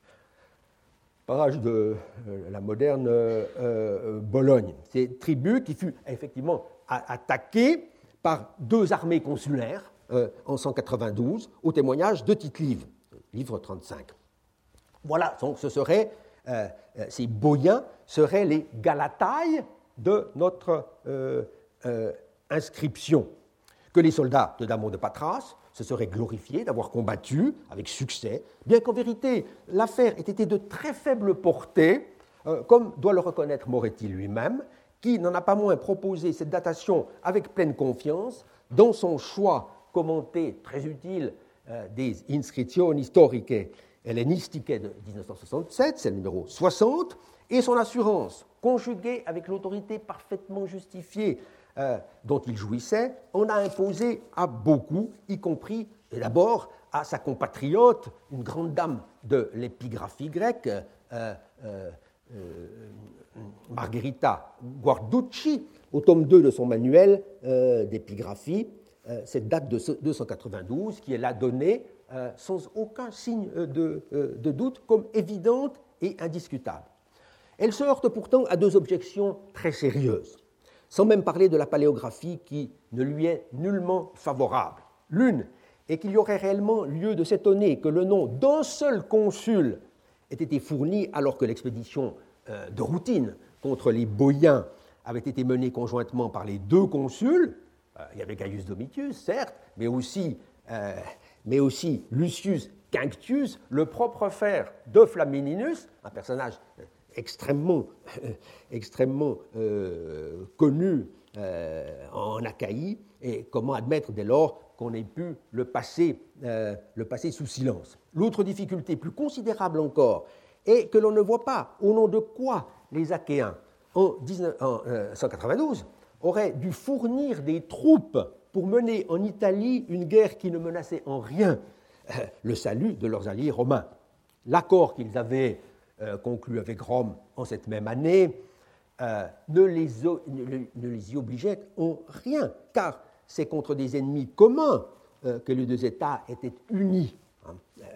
barrage de euh, la moderne euh, euh, Bologne. Ces tribus qui furent effectivement attaquées par deux armées consulaires euh, en cent quatre-vingt-douze, au témoignage de Tite-Live, livre trente-cinq. Voilà, donc ce serait, euh, ces Boïens seraient les Galataïs de notre euh, euh, inscription, que les soldats de Damon de Patras se seraient glorifiés d'avoir combattu avec succès, bien qu'en vérité, l'affaire ait été de très faible portée, euh, comme doit le reconnaître Moretti lui-même, qui n'en a pas moins proposé cette datation avec pleine confiance dans son choix commenté très utile euh, des Inscrizioni Storiche Hellenistiche de dix-neuf cent soixante-sept, c'est le numéro soixante, et son assurance, conjuguée avec l'autorité parfaitement justifiée Euh, dont il jouissait, en a imposé à beaucoup, y compris d'abord à sa compatriote, une grande dame de l'épigraphie grecque, euh, euh, euh, Margherita Guarducci, au tome deux de son manuel euh, d'épigraphie, euh, cette date de deux cent quatre-vingt-douze, qui est là donnée euh, sans aucun signe de, euh, de doute, comme évidente et indiscutable. Elle se heurte pourtant à deux objections très sérieuses, sans même parler de la paléographie qui ne lui est nullement favorable. L'une est qu'il y aurait réellement lieu de s'étonner que le nom d'un seul consul ait été fourni alors que l'expédition euh, de routine contre les Boïens avait été menée conjointement par les deux consuls. Euh, il y avait Gaius Domitius, certes, mais aussi, euh, mais aussi Lucius Quinctius, le propre frère de Flamininus, un personnage extrêmement, euh, extrêmement euh, connu euh, en Achaïe, et comment admettre dès lors qu'on ait pu le passer, euh, le passer sous silence. L'autre difficulté, plus considérable encore, est que l'on ne voit pas au nom de quoi les Achéens, en, cent quatre-vingt-douze, auraient dû fournir des troupes pour mener en Italie une guerre qui ne menaçait en rien euh, le salut de leurs alliés romains. L'accord qu'ils avaient euh, conclu avec Rome en cette même année euh, ne, les, ne, ne les y obligeait en rien, car c'est contre des ennemis communs euh, que les deux États étaient unis hein, euh,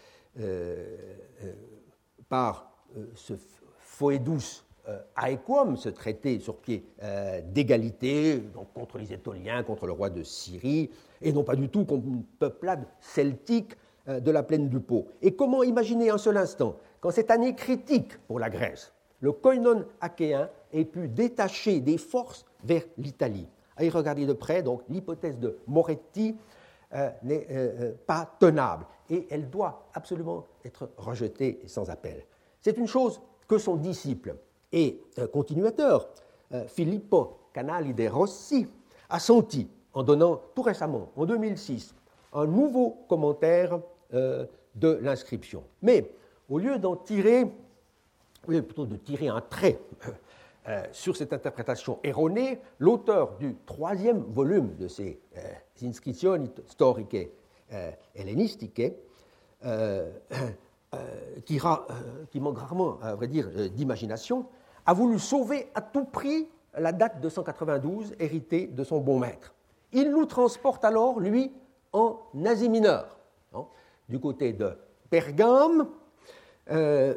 euh, par euh, ce foedus euh, aequum, ce traité sur pied euh, d'égalité, donc contre les Étoliens, contre le roi de Syrie, et non pas du tout contre une peuplade celtique euh, de la plaine du Pô. Et comment imaginer un seul instant qu'en cette année critique pour la Grèce, le koinon achéen ait pu détacher des forces vers l'Italie? À y regarder de près, donc l'hypothèse de Moretti euh, n'est euh, pas tenable et elle doit absolument être rejetée sans appel. C'est une chose que son disciple et euh, continuateur, euh, Filippo Canalide Rossi, a senti en donnant tout récemment, en deux mille six, un nouveau commentaire euh, de l'inscription. Mais au lieu d'en tirer, oui, plutôt de tirer un trait Euh, sur cette interprétation erronée, l'auteur du troisième volume de ces euh, Inscrizioni Storiche euh, Hellenistiche, euh, euh, qui, ra, euh, qui manque rarement, à vrai dire, euh, d'imagination, a voulu sauver à tout prix la date de cent quatre-vingt-douze héritée de son bon maître. Il nous transporte alors, lui, en Asie mineure, hein, du côté de Pergame, euh,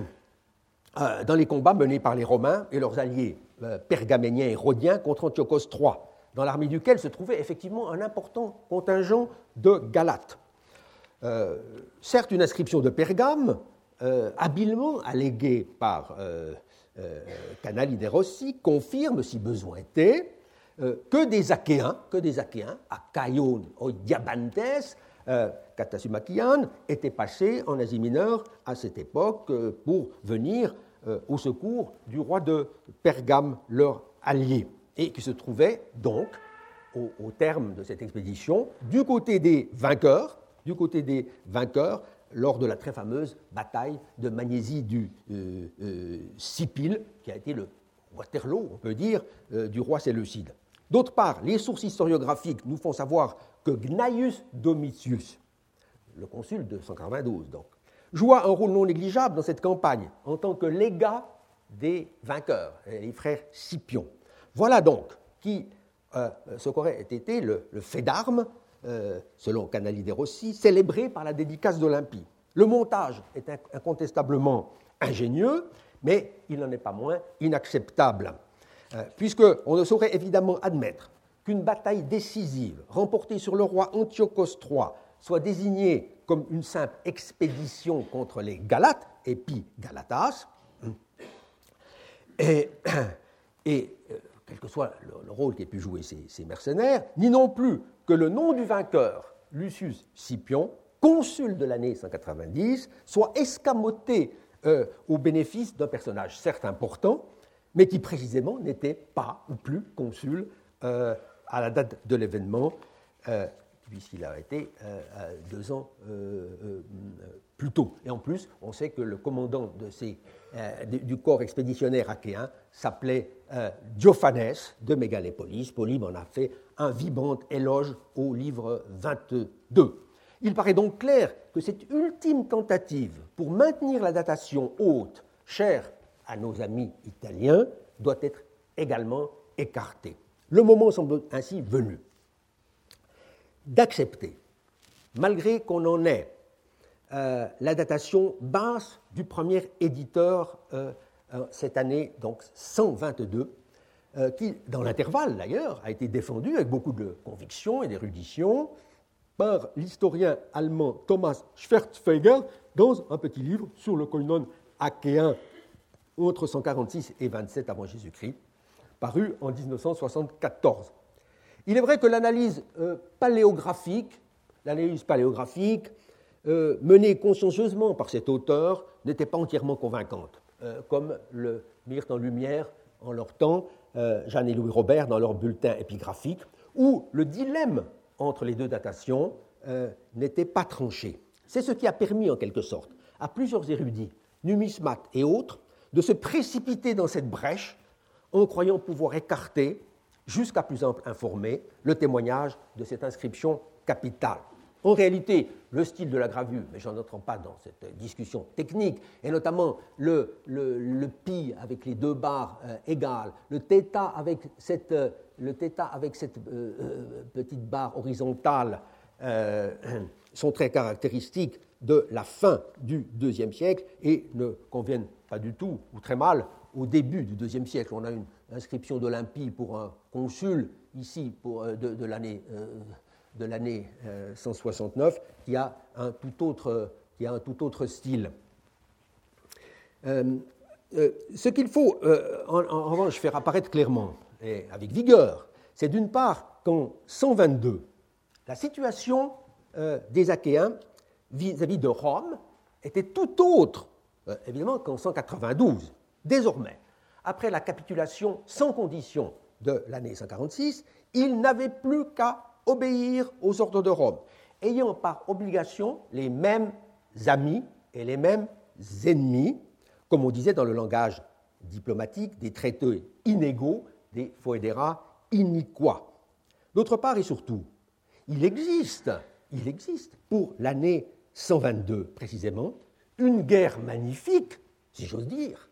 dans les combats menés par les Romains et leurs alliés euh, pergaméniens et rhodiens contre Antiochos trois, dans l'armée duquel se trouvait effectivement un important contingent de Galates. Euh, certes, une inscription de Pergame, euh, habilement alléguée par euh, euh, Canalide Rossi, confirme, si besoin était, euh, que des Achéens, que des Achéens, Achaïon ou Diabantes, euh, Katasumakian, étaient passés en Asie mineure à cette époque euh, pour venir euh, au secours du roi de Pergame, leur allié, et qui se trouvait donc, au, au terme de cette expédition, du côté des vainqueurs, du côté des vainqueurs, lors de la très fameuse bataille de Magnésie du euh, euh, Sipyle, qui a été le Waterloo, on peut dire, euh, du roi séleucide. D'autre part, les sources historiographiques nous font savoir que Gnaeus Domitius, le consul de cent quatre-vingt-douze, donc, joua un rôle non négligeable dans cette campagne en tant que légat des vainqueurs, les frères Scipion. Voilà donc qui, euh, ce qu'aurait été le, le fait d'armes, euh, selon Canalide Rossi, célébré par la dédicace d'Olympie. Le montage est incontestablement ingénieux, mais il n'en est pas moins inacceptable, euh, puisqu'on ne saurait évidemment admettre qu'une bataille décisive remportée sur le roi Antiochos trois soit désignée comme une simple expédition contre les Galates, Epi Galatas, et, et euh, quel que soit le, le rôle qu'aient pu jouer ces, ces mercenaires, ni non plus que le nom du vainqueur, Lucius Scipion, consul de l'année cent quatre-vingt-dix, soit escamoté euh, au bénéfice d'un personnage certes important, mais qui précisément n'était pas ou plus consul euh, à la date de l'événement, euh, puisqu'il a été euh, deux ans euh, euh, plus tôt. Et en plus, on sait que le commandant de ces, euh, du corps expéditionnaire achéen s'appelait euh, Diophanes de Mégalépolis. Polybe en a fait un vibrant éloge au livre vingt-deux. Il paraît donc clair que cette ultime tentative pour maintenir la datation haute, chère à nos amis italiens, doit être également écartée. Le moment semble ainsi venu. d'accepter, malgré qu'on en ait euh, la datation basse du premier éditeur euh, euh, cette année, donc cent vingt-deux, euh, qui, dans l'intervalle d'ailleurs, a été défendu avec beaucoup de conviction et d'érudition par l'historien allemand Thomas Schwertfeger dans un petit livre sur le koinon achéen entre cent quarante-six et vingt-sept avant Jésus-Christ, paru en dix-neuf cent soixante-quatorze. Il est vrai que l'analyse euh, paléographique, l'analyse paléographique euh, menée consciencieusement par cet auteur n'était pas entièrement convaincante, euh, comme le mirent en lumière en leur temps euh, Jeanne et Louis Robert dans leur bulletin épigraphique, où le dilemme entre les deux datations euh, n'était pas tranché. C'est ce qui a permis, en quelque sorte, à plusieurs érudits, numismates et autres, de se précipiter dans cette brèche en croyant pouvoir écarter, jusqu'à plus ample informé, le témoignage de cette inscription capitale. En réalité, le style de la gravure, mais je n'entre pas dans cette discussion technique, et notamment le, le, le pi avec les deux barres euh, égales, le θ avec cette, euh, le θ avec cette euh, euh, petite barre horizontale, euh, sont très caractéristiques de la fin du deuxième siècle et ne conviennent pas du tout, ou très mal, au début du deuxième siècle. On a une inscription d'Olympie pour un consul, ici, pour, euh, de, de l'année... Euh, de l'année cent soixante-neuf, qui a un tout autre, qui a un tout autre style. Euh, euh, ce qu'il faut, euh, en, en revanche, faire apparaître clairement, et avec vigueur, c'est d'une part qu'en cent vingt-deux, la situation euh, des Achéens vis-à-vis de Rome était tout autre, euh, évidemment, qu'en cent quatre-vingt-douze. Désormais, après la capitulation sans condition de l'année cent quarante-six, ils n'avaient plus qu'à obéir aux ordres de Rome, ayant par obligation les mêmes amis et les mêmes ennemis, comme on disait dans le langage diplomatique, des traités inégaux, des foedera iniqua. D'autre part et surtout, il existe, il existe pour l'année cent vingt-deux précisément, une guerre magnifique, si j'ose dire,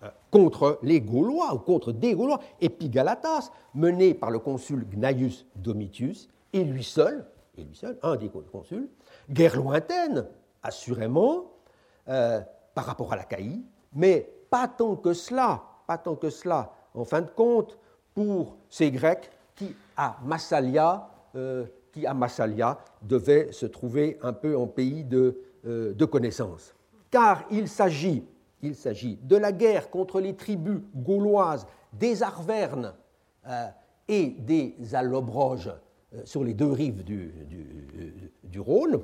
contre les Gaulois, ou contre des Gaulois, Epigalatas, menée par le consul Gnaeus Domitius, et lui seul, et lui seul, un des consuls, guerre lointaine, assurément, euh, par rapport à l'Achaïe, mais pas tant que cela, pas tant que cela, en fin de compte, pour ces Grecs qui, à Massalia, euh, qui, à Massalia, devaient se trouver un peu en pays de, euh, de connaissance. Car il s'agit, il s'agit de la guerre contre les tribus gauloises des Arvernes euh, et des Allobroges, sur les deux rives du, du, du Rhône,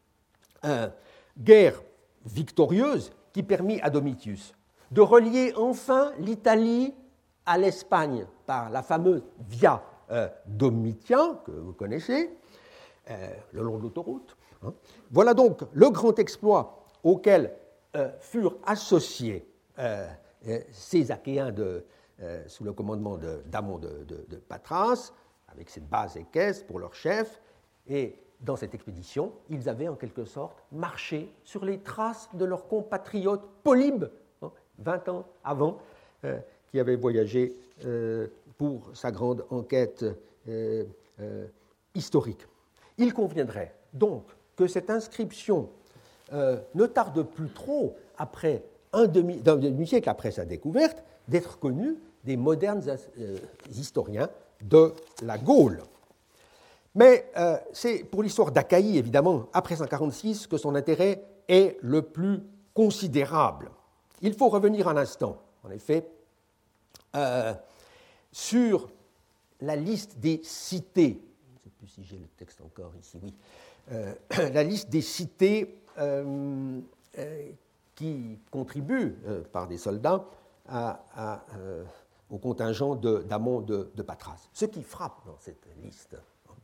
euh, guerre victorieuse qui permit à Domitius de relier enfin l'Italie à l'Espagne par la fameuse Via euh, Domitien, que vous connaissez, euh, le long de l'autoroute. Hein. Voilà donc le grand exploit auquel euh, furent associés euh, ces Achéens de, euh, sous le commandement d'Amon de, de, de, de Patras, avec cette base équestre pour leur chef, et dans cette expédition, ils avaient en quelque sorte marché sur les traces de leurs compatriotes Polybe, hein, vingt ans avant, euh, qui avait voyagé euh, pour sa grande enquête euh, euh, historique. Il conviendrait donc que cette inscription euh, ne tarde plus trop, après un demi, d'un demi-siècle après sa découverte, d'être connue des modernes euh, historiens de la Gaule. Mais euh, c'est pour l'histoire d'Achaïe, évidemment, après cent quarante-six, que son intérêt est le plus considérable. Il faut revenir un instant, en effet, euh, sur la liste des cités. Je ne sais plus si j'ai le texte encore ici, oui. Euh, la liste des cités euh, euh, qui contribuent, euh, par des soldats, à... à euh, au contingent d'Amon de, de, de Patras. Ce qui frappe dans cette liste,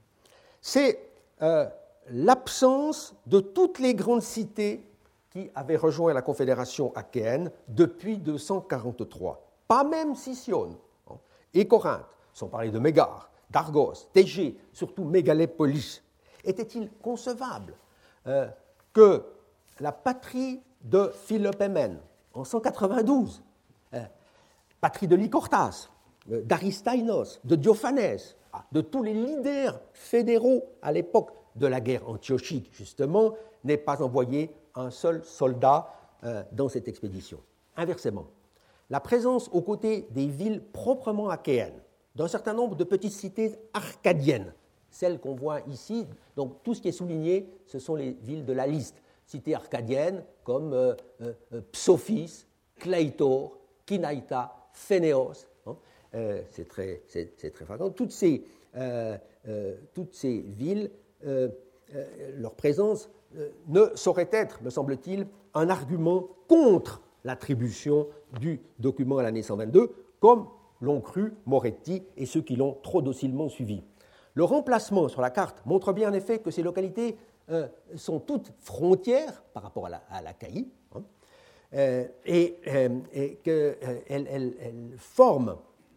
c'est euh, l'absence de toutes les grandes cités qui avaient rejoint la Confédération achéenne depuis deux cent quarante-trois. Pas même Sicyone hein, et Corinthe, sans parler de Mégare, d'Argos, d'Égée, surtout Mégalépolis. Était-il concevable euh, que la patrie de Philopémène, en cent quatre-vingt-douze, euh, patrie de Lycortas, d'Aristainos, de Diophanès, de tous les leaders fédéraux à l'époque de la guerre antiochique, justement, n'est pas envoyé un seul soldat euh, dans cette expédition. Inversement, la présence aux côtés des villes proprement achéennes, d'un certain nombre de petites cités arcadiennes, celles qu'on voit ici, donc tout ce qui est souligné, ce sont les villes de la liste, cités arcadiennes comme euh, euh, Psophis, Kleitor, Kinaïta, Phénéos, hein, euh, c'est très, c'est, c'est très fréquent. Toutes ces, euh, euh, toutes ces villes, euh, euh, leur présence euh, ne saurait être, me semble-t-il, un argument contre l'attribution du document à l'année cent vingt-deux, comme l'ont cru Moretti et ceux qui l'ont trop docilement suivi. Le remplacement sur la carte montre bien en effet que ces localités euh, sont toutes frontières par rapport à la, à l'Achaïe, hein, euh, et, euh, et qu'elles euh, elles, elles forment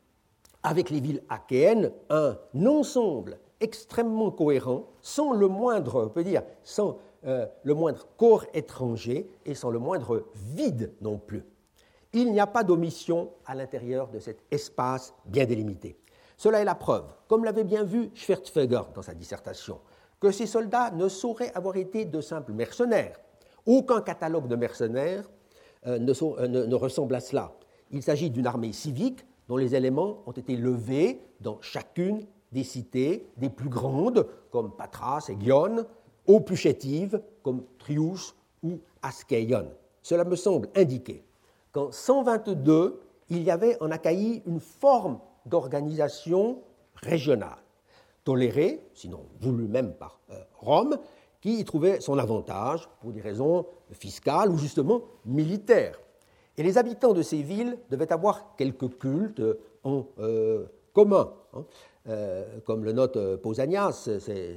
avec les villes achéennes un ensemble extrêmement cohérent, sans le moindre, on peut dire, sans euh, le moindre corps étranger et sans le moindre vide non plus. Il n'y a pas d'omission à l'intérieur de cet espace bien délimité. Cela est la preuve, comme l'avait bien vu Schwertfeger dans sa dissertation, que ces soldats ne sauraient avoir été de simples mercenaires. Aucun catalogue de mercenaires euh, ne, sont, euh, ne, ne ressemble à cela. Il s'agit d'une armée civique dont les éléments ont été levés dans chacune des cités, des plus grandes, comme Patras et Gion, aux plus chétives, comme Trius ou Askéion. Cela me semble indiquer qu'en cent vingt-deux, il y avait en Achaïe une forme d'organisation régionale, tolérée, sinon voulue même par euh, Rome, qui y trouvait son avantage pour des raisons fiscales ou justement militaires. Et les habitants de ces villes devaient avoir quelques cultes en euh, commun. Hein. Euh, comme le note euh, Pausanias, c'est,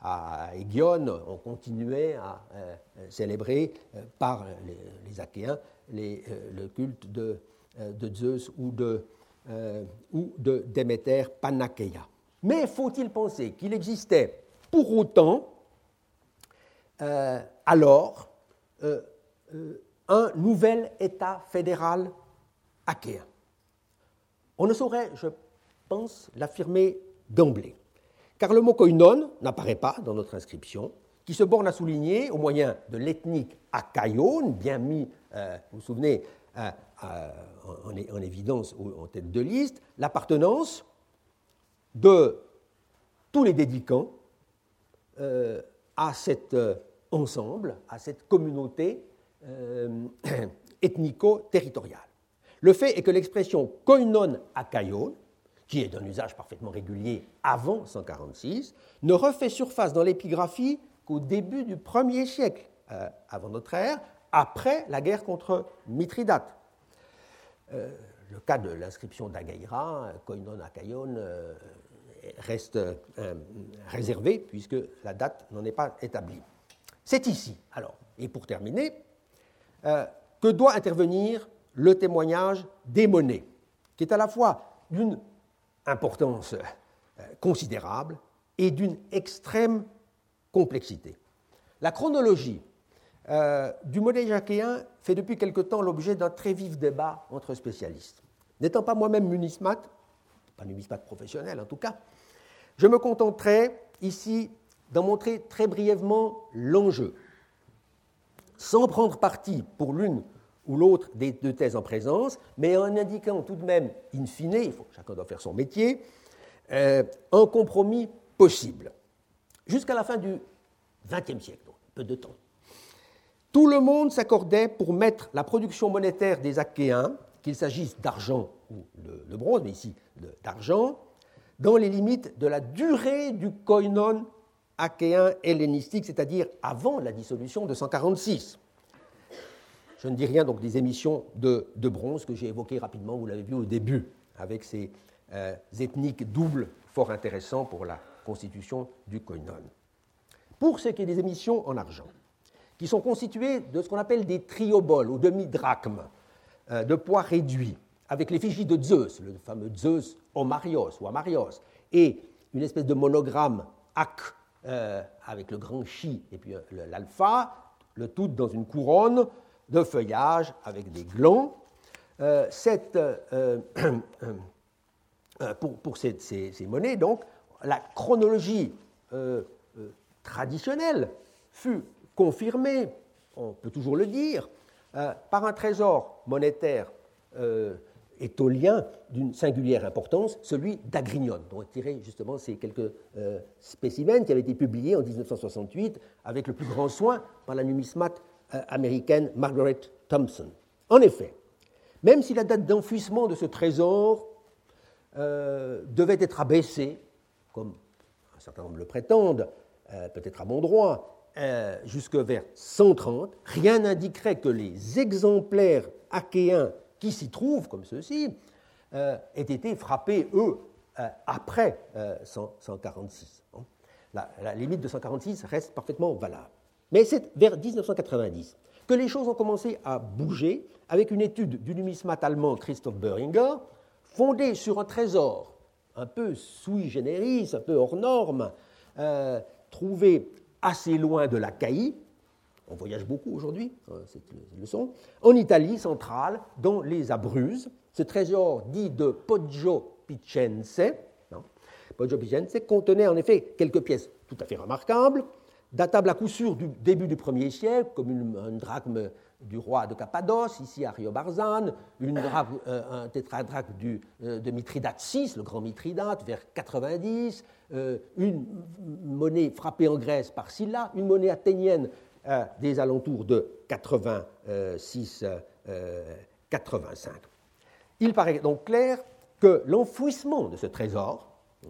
à Égion, on continuait à euh, célébrer euh, par les, les Achéens les, euh, le culte de, euh, de Zeus ou de, euh, ou de Déméter Panachéia. Mais faut-il penser qu'il existait pour autant, euh, alors, euh, euh, un nouvel État fédéral achéen? On ne saurait, je pense, l'affirmer d'emblée, car le mot koinon n'apparaît pas dans notre inscription, qui se borne à souligner, au moyen de l'ethnique achaïone, bien mis, euh, vous vous souvenez, euh, euh, en, en évidence en tête de liste, l'appartenance de tous les dédicants euh, à cet euh, ensemble, à cette communauté euh, ethnico-territoriale. Le fait est que l'expression koinon achaïon, qui est d'un usage parfaitement régulier avant cent quarante-six, ne refait surface dans l'épigraphie qu'au début du premier siècle euh, avant notre ère, après la guerre contre Mithridate. Euh, le cas de l'inscription d'Agaïra, koinon achaïon, euh, reste euh, réservé puisque la date n'en est pas établie. C'est ici, alors, et pour terminer, euh, que doit intervenir le témoignage des monnaies, qui est à la fois d'une importance euh, considérable et d'une extrême complexité. La chronologie euh, du monnayage achéen fait depuis quelque temps l'objet d'un très vif débat entre spécialistes. N'étant pas moi-même numismate, pas numismate professionnel en tout cas, je me contenterai ici d'en montrer très brièvement l'enjeu, sans prendre parti pour l'une ou l'autre des deux thèses en présence, mais en indiquant tout de même, in fine, il faut, chacun doit faire son métier, euh, un compromis possible. Jusqu'à la fin du vingtième siècle, donc peu de temps, tout le monde s'accordait pour mettre la production monétaire des Achéens, qu'il s'agisse d'argent ou de, de bronze, mais ici de, d'argent, dans les limites de la durée du koinon achéen hellénistique, c'est-à-dire avant la dissolution de cent quarante-six. Je ne dis rien donc des émissions de, de bronze que j'ai évoquées rapidement, vous l'avez vu au début, avec ces euh, ethniques doubles fort intéressants pour la constitution du koinon. Pour ce qui est des émissions en argent, qui sont constituées de ce qu'on appelle des trioboles ou demi-drachmes, euh, de poids réduit, avec l'effigie de Zeus, le fameux Zeus Omarios ou Amarios, et une espèce de monogramme Ac euh, avec le grand chi et puis euh, l'alpha, le tout dans une couronne de feuillage avec des glands. Euh, cette, euh, euh, euh, pour, pour ces, ces, ces monnaies, donc, la chronologie euh, euh, traditionnelle fut confirmée, on peut toujours le dire, euh, par un trésor monétaire euh, étolien d'une singulière importance, celui d'Agrignone, dont est tiré justement ces quelques euh, spécimens qui avaient été publiés en dix-neuf cent soixante-huit avec le plus grand soin par la numismate euh, américaine Margaret Thompson. En effet, même si la date d'enfouissement de ce trésor euh, devait être abaissée, comme un certain nombre le prétendent, euh, peut-être à bon droit, euh, jusque vers cent trente, rien n'indiquerait que les exemplaires achéens qui s'y trouvent, comme ceux-ci, euh, aient été frappés, eux, euh, après euh, cent quarante-six. La, la limite de cent quarante-six reste parfaitement valable. Mais c'est vers dix-neuf cent quatre-vingt-dix que les choses ont commencé à bouger avec une étude du numismate allemand Christoph Boehringer, fondée sur un trésor un peu sui generis, un peu hors norme, euh, trouvé assez loin de l'Achaïe. On voyage beaucoup aujourd'hui, c'est une leçon, en Italie centrale, dans les Abruzzes. Ce trésor dit de Poggio Picense, non, Poggio Picense contenait en effet quelques pièces tout à fait remarquables, datables à coup sûr du début du premier siècle, comme une, une drachme du roi de Cappadoce, ici à Riobarzane, une drachme, euh, un tétradrachme du, euh, de Mithridate six, le grand Mithridate, vers quatre-vingt-dix, euh, une monnaie frappée en Grèce par Sylla, une monnaie athénienne euh, des alentours de quatre-vingt-six quatre-vingt-cinq. Il paraît donc clair que l'enfouissement de ce trésor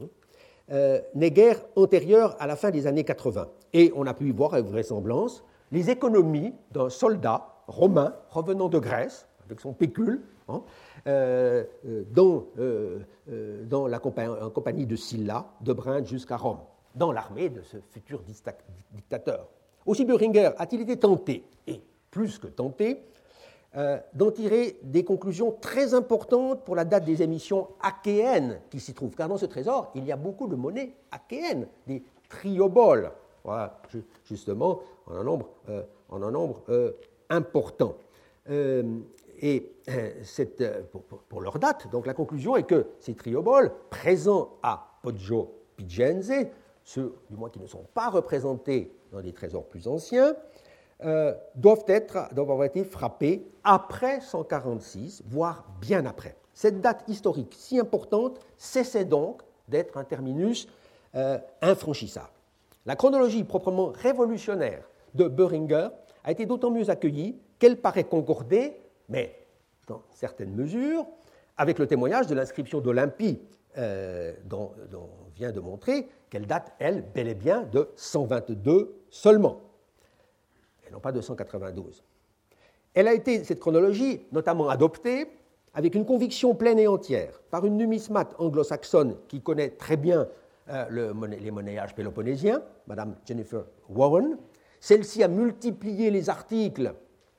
euh, n'est guère antérieur à la fin des années quatre-vingts. Et on a pu y voir avec vraisemblance les économies d'un soldat romain revenant de Grèce, avec son pécule, hein, euh, dans, euh, dans la compagnie, en compagnie de Sylla, de Brinde jusqu'à Rome, dans l'armée de ce futur dictateur. Aussi Boehringer a-t-il été tenté, et plus que tenté, euh, d'en tirer des conclusions très importantes pour la date des émissions achéennes qui s'y trouvent, car dans ce trésor, il y a beaucoup de monnaies achéennes, des trioboles, voilà, justement, en un nombre, euh, en un nombre euh, important. Euh, et euh, cette, pour, pour leur date, donc la conclusion est que ces trioboles, présents à Poggio Picense, ceux du moins qui ne sont pas représentés dans des trésors plus anciens, euh, doivent, être, doivent avoir été frappés après cent quarante-six, voire bien après. Cette date historique si importante cessait donc d'être un terminus euh, infranchissable. La chronologie proprement révolutionnaire de Boehringer a été d'autant mieux accueillie qu'elle paraît concorder, mais dans certaines mesures, avec le témoignage de l'inscription d'Olympie, euh, dont, dont on vient de montrer qu'elle date, elle, bel et bien de cent vingt-deux seulement, et non pas de cent quatre-vingt-douze. Elle a été, cette chronologie, notamment adoptée avec une conviction pleine et entière par une numismate anglo-saxonne qui connaît très bien euh, le, les monnayages péloponnésiens, Madame Jennifer Warren. Celle-ci a multiplié les articles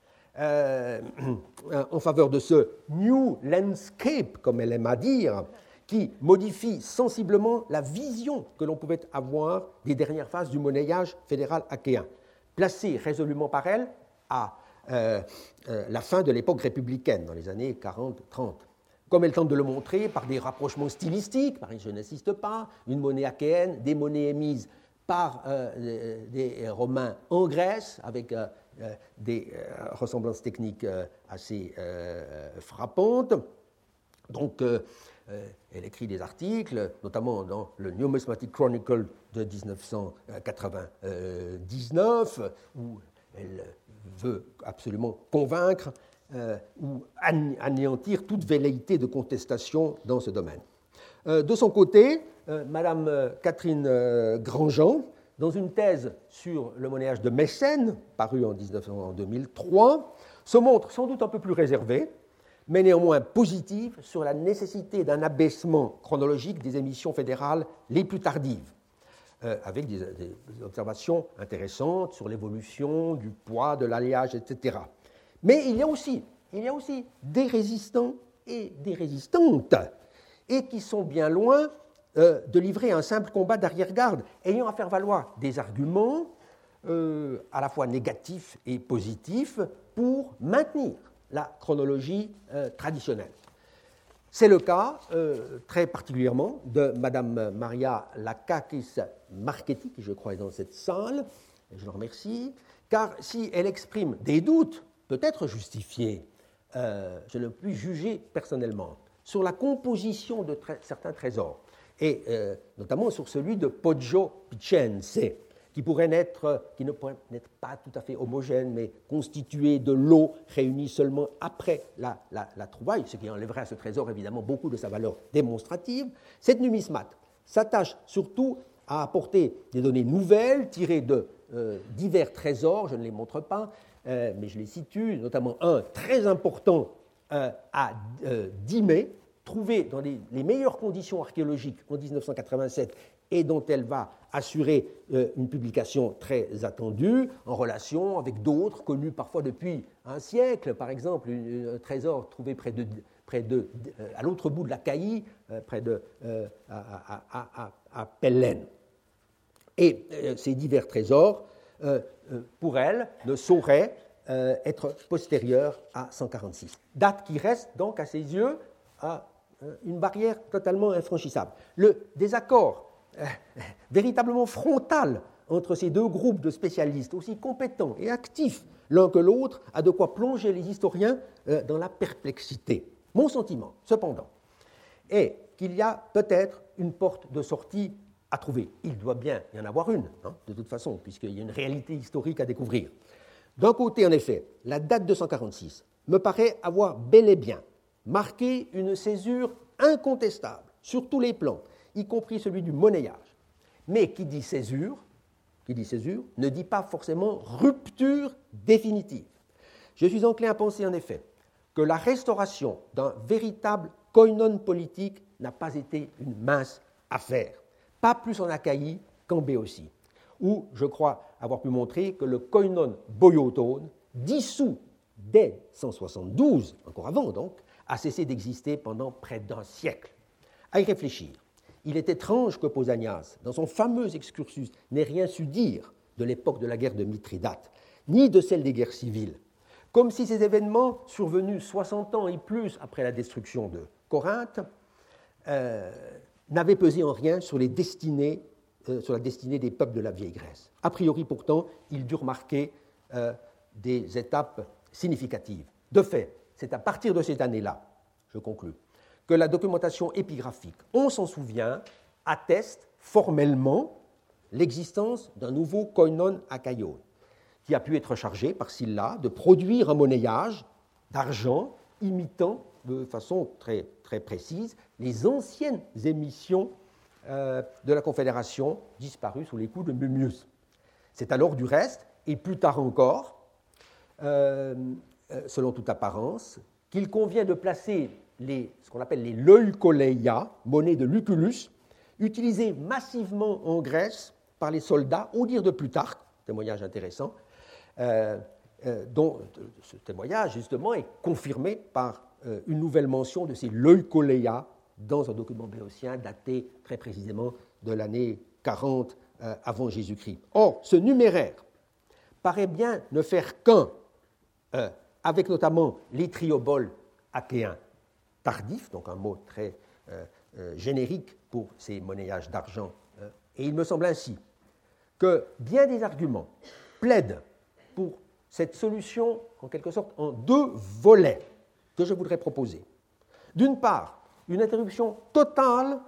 euh, en faveur de ce New Landscape, comme elle aime à dire, qui modifie sensiblement la vision que l'on pouvait avoir des dernières phases du monnayage fédéral achéen, placée résolument par elle à euh, euh, la fin de l'époque républicaine, dans les années quarante trente. Comme elle tente de le montrer par des rapprochements stylistiques, par je n'insiste pas, une monnaie achéenne, des monnaies émises par euh, des Romains en Grèce, avec euh, des euh, ressemblances techniques euh, assez euh, frappantes. Donc, euh, elle écrit des articles, notamment dans le Numismatic Chronicle de dix-neuf cent quatre-vingt-dix-neuf, où elle veut absolument convaincre euh, ou anéantir toute velléité de contestation dans ce domaine. Euh, de son côté, euh, Madame Catherine euh, Grandjean, dans une thèse sur le monnayage de Mécène, parue en, en deux mille trois, se montre sans doute un peu plus réservée, mais néanmoins positive sur la nécessité d'un abaissement chronologique des émissions fédérales les plus tardives, euh, avec des, des observations intéressantes sur l'évolution du poids, de l'alliage, et cetera. Mais il y a aussi, il y a aussi des résistants et des résistantes, et qui sont bien loin euh, de livrer un simple combat d'arrière-garde, ayant à faire valoir des arguments euh, à la fois négatifs et positifs pour maintenir la chronologie euh, traditionnelle. C'est le cas, euh, très particulièrement, de Madame Maria Lakakis Marchetti, qui je crois est dans cette salle, et je la remercie, car si elle exprime des doutes, peut-être justifiés, euh, je ne puis juger personnellement, sur la composition de tra- certains trésors, et euh, notamment sur celui de Poggio Picense, qui pourrait n'être, qui ne pourrait n'être pas tout à fait homogène, mais constitué de lots réunis seulement après la, la, la trouvaille, ce qui enlèverait à ce trésor évidemment beaucoup de sa valeur démonstrative. Cette numismate s'attache surtout à apporter des données nouvelles tirées de euh, divers trésors, je ne les montre pas, euh, mais je les situe, notamment un très important euh, à euh, Dimé, trouvé dans les, les meilleures conditions archéologiques en dix-neuf cent quatre-vingt-sept et dont elle va assurer euh, une publication très attendue en relation avec d'autres connus parfois depuis un siècle. Par exemple, une, un trésor trouvé près de, près de, euh, à l'autre bout de la Caillie, euh, près de euh, à, à, à, à Pellen. Et euh, ces divers trésors, euh, euh, pour elle, ne sauraient euh, être postérieurs à cent quarante-six. Date qui reste donc à ses yeux à euh, une barrière totalement infranchissable. Le désaccord Euh, véritablement frontal entre ces deux groupes de spécialistes, aussi compétents et actifs l'un que l'autre, a de quoi plonger les historiens euh, dans la perplexité. Mon sentiment, cependant, est qu'il y a peut-être une porte de sortie à trouver. Il doit bien y en avoir une, hein, de toute façon, puisqu'il y a une réalité historique à découvrir. D'un côté, en effet, la date de cent quarante-six me paraît avoir bel et bien marqué une césure incontestable sur tous les plans, y compris celui du monnayage. Mais qui dit césure, qui dit césure, ne dit pas forcément rupture définitive. Je suis enclin à penser en effet que la restauration d'un véritable koinon politique n'a pas été une mince affaire, pas plus en Achaïe qu'en Béotie, où je crois avoir pu montrer que le koinon boiotone, dissous dès cent soixante-douze, encore avant donc, a cessé d'exister pendant près d'un siècle. À y réfléchir, il est étrange que Pausanias, dans son fameux excursus, n'ait rien su dire de l'époque de la guerre de Mithridate, ni de celle des guerres civiles, comme si ces événements, survenus soixante ans et plus après la destruction de Corinthe, euh, n'avaient pesé en rien sur, les destinées, euh, sur la destinée des peuples de la vieille Grèce. A priori, pourtant, ils durent marquer euh, des étapes significatives. De fait, c'est à partir de cette année-là, je conclus, que la documentation épigraphique, on s'en souvient, atteste formellement l'existence d'un nouveau koinon achaïon, qui a pu être chargé par Sylla de produire un monnayage d'argent imitant de façon très, très précise les anciennes émissions euh, de la Confédération disparues sous les coups de Mummius. C'est alors du reste, et plus tard encore, euh, selon toute apparence, qu'il convient de placer les, ce qu'on appelle les leucoleia, monnaie de Lucullus, utilisées massivement en Grèce par les soldats, au dire de Plutarque, témoignage intéressant, euh, euh, dont ce témoignage, justement, est confirmé par euh, une nouvelle mention de ces leucoleia dans un document béotien daté très précisément de l'année quarante euh, avant Jésus-Christ. Or, ce numéraire paraît bien ne faire qu'un, euh, avec notamment les trioboles achéens tardifs, donc un mot très euh, euh, générique pour ces monnayages d'argent. Euh, et il me semble ainsi que bien des arguments plaident pour cette solution, en quelque sorte, en deux volets que je voudrais proposer. D'une part, une interruption totale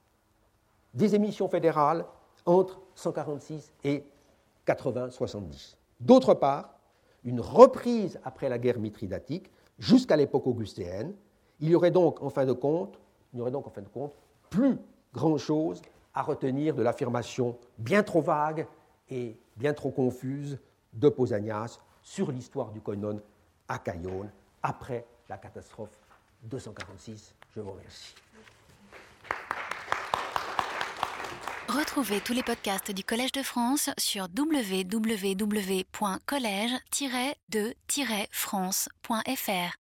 des émissions fédérales entre cent quarante-six et quatre-vingts soixante-dix. D'autre part, une reprise après la guerre mithridatique jusqu'à l'époque augustéenne. Il y aurait donc, en fin de compte, il n'y aurait donc en fin de compte plus grand-chose à retenir de l'affirmation bien trop vague et bien trop confuse de Pausanias sur l'histoire du koinon achaïon après la catastrophe de cent quarante-six. Je vous remercie. Retrouvez tous les podcasts du Collège de France sur w w w point collège tiret de tiret france point f r.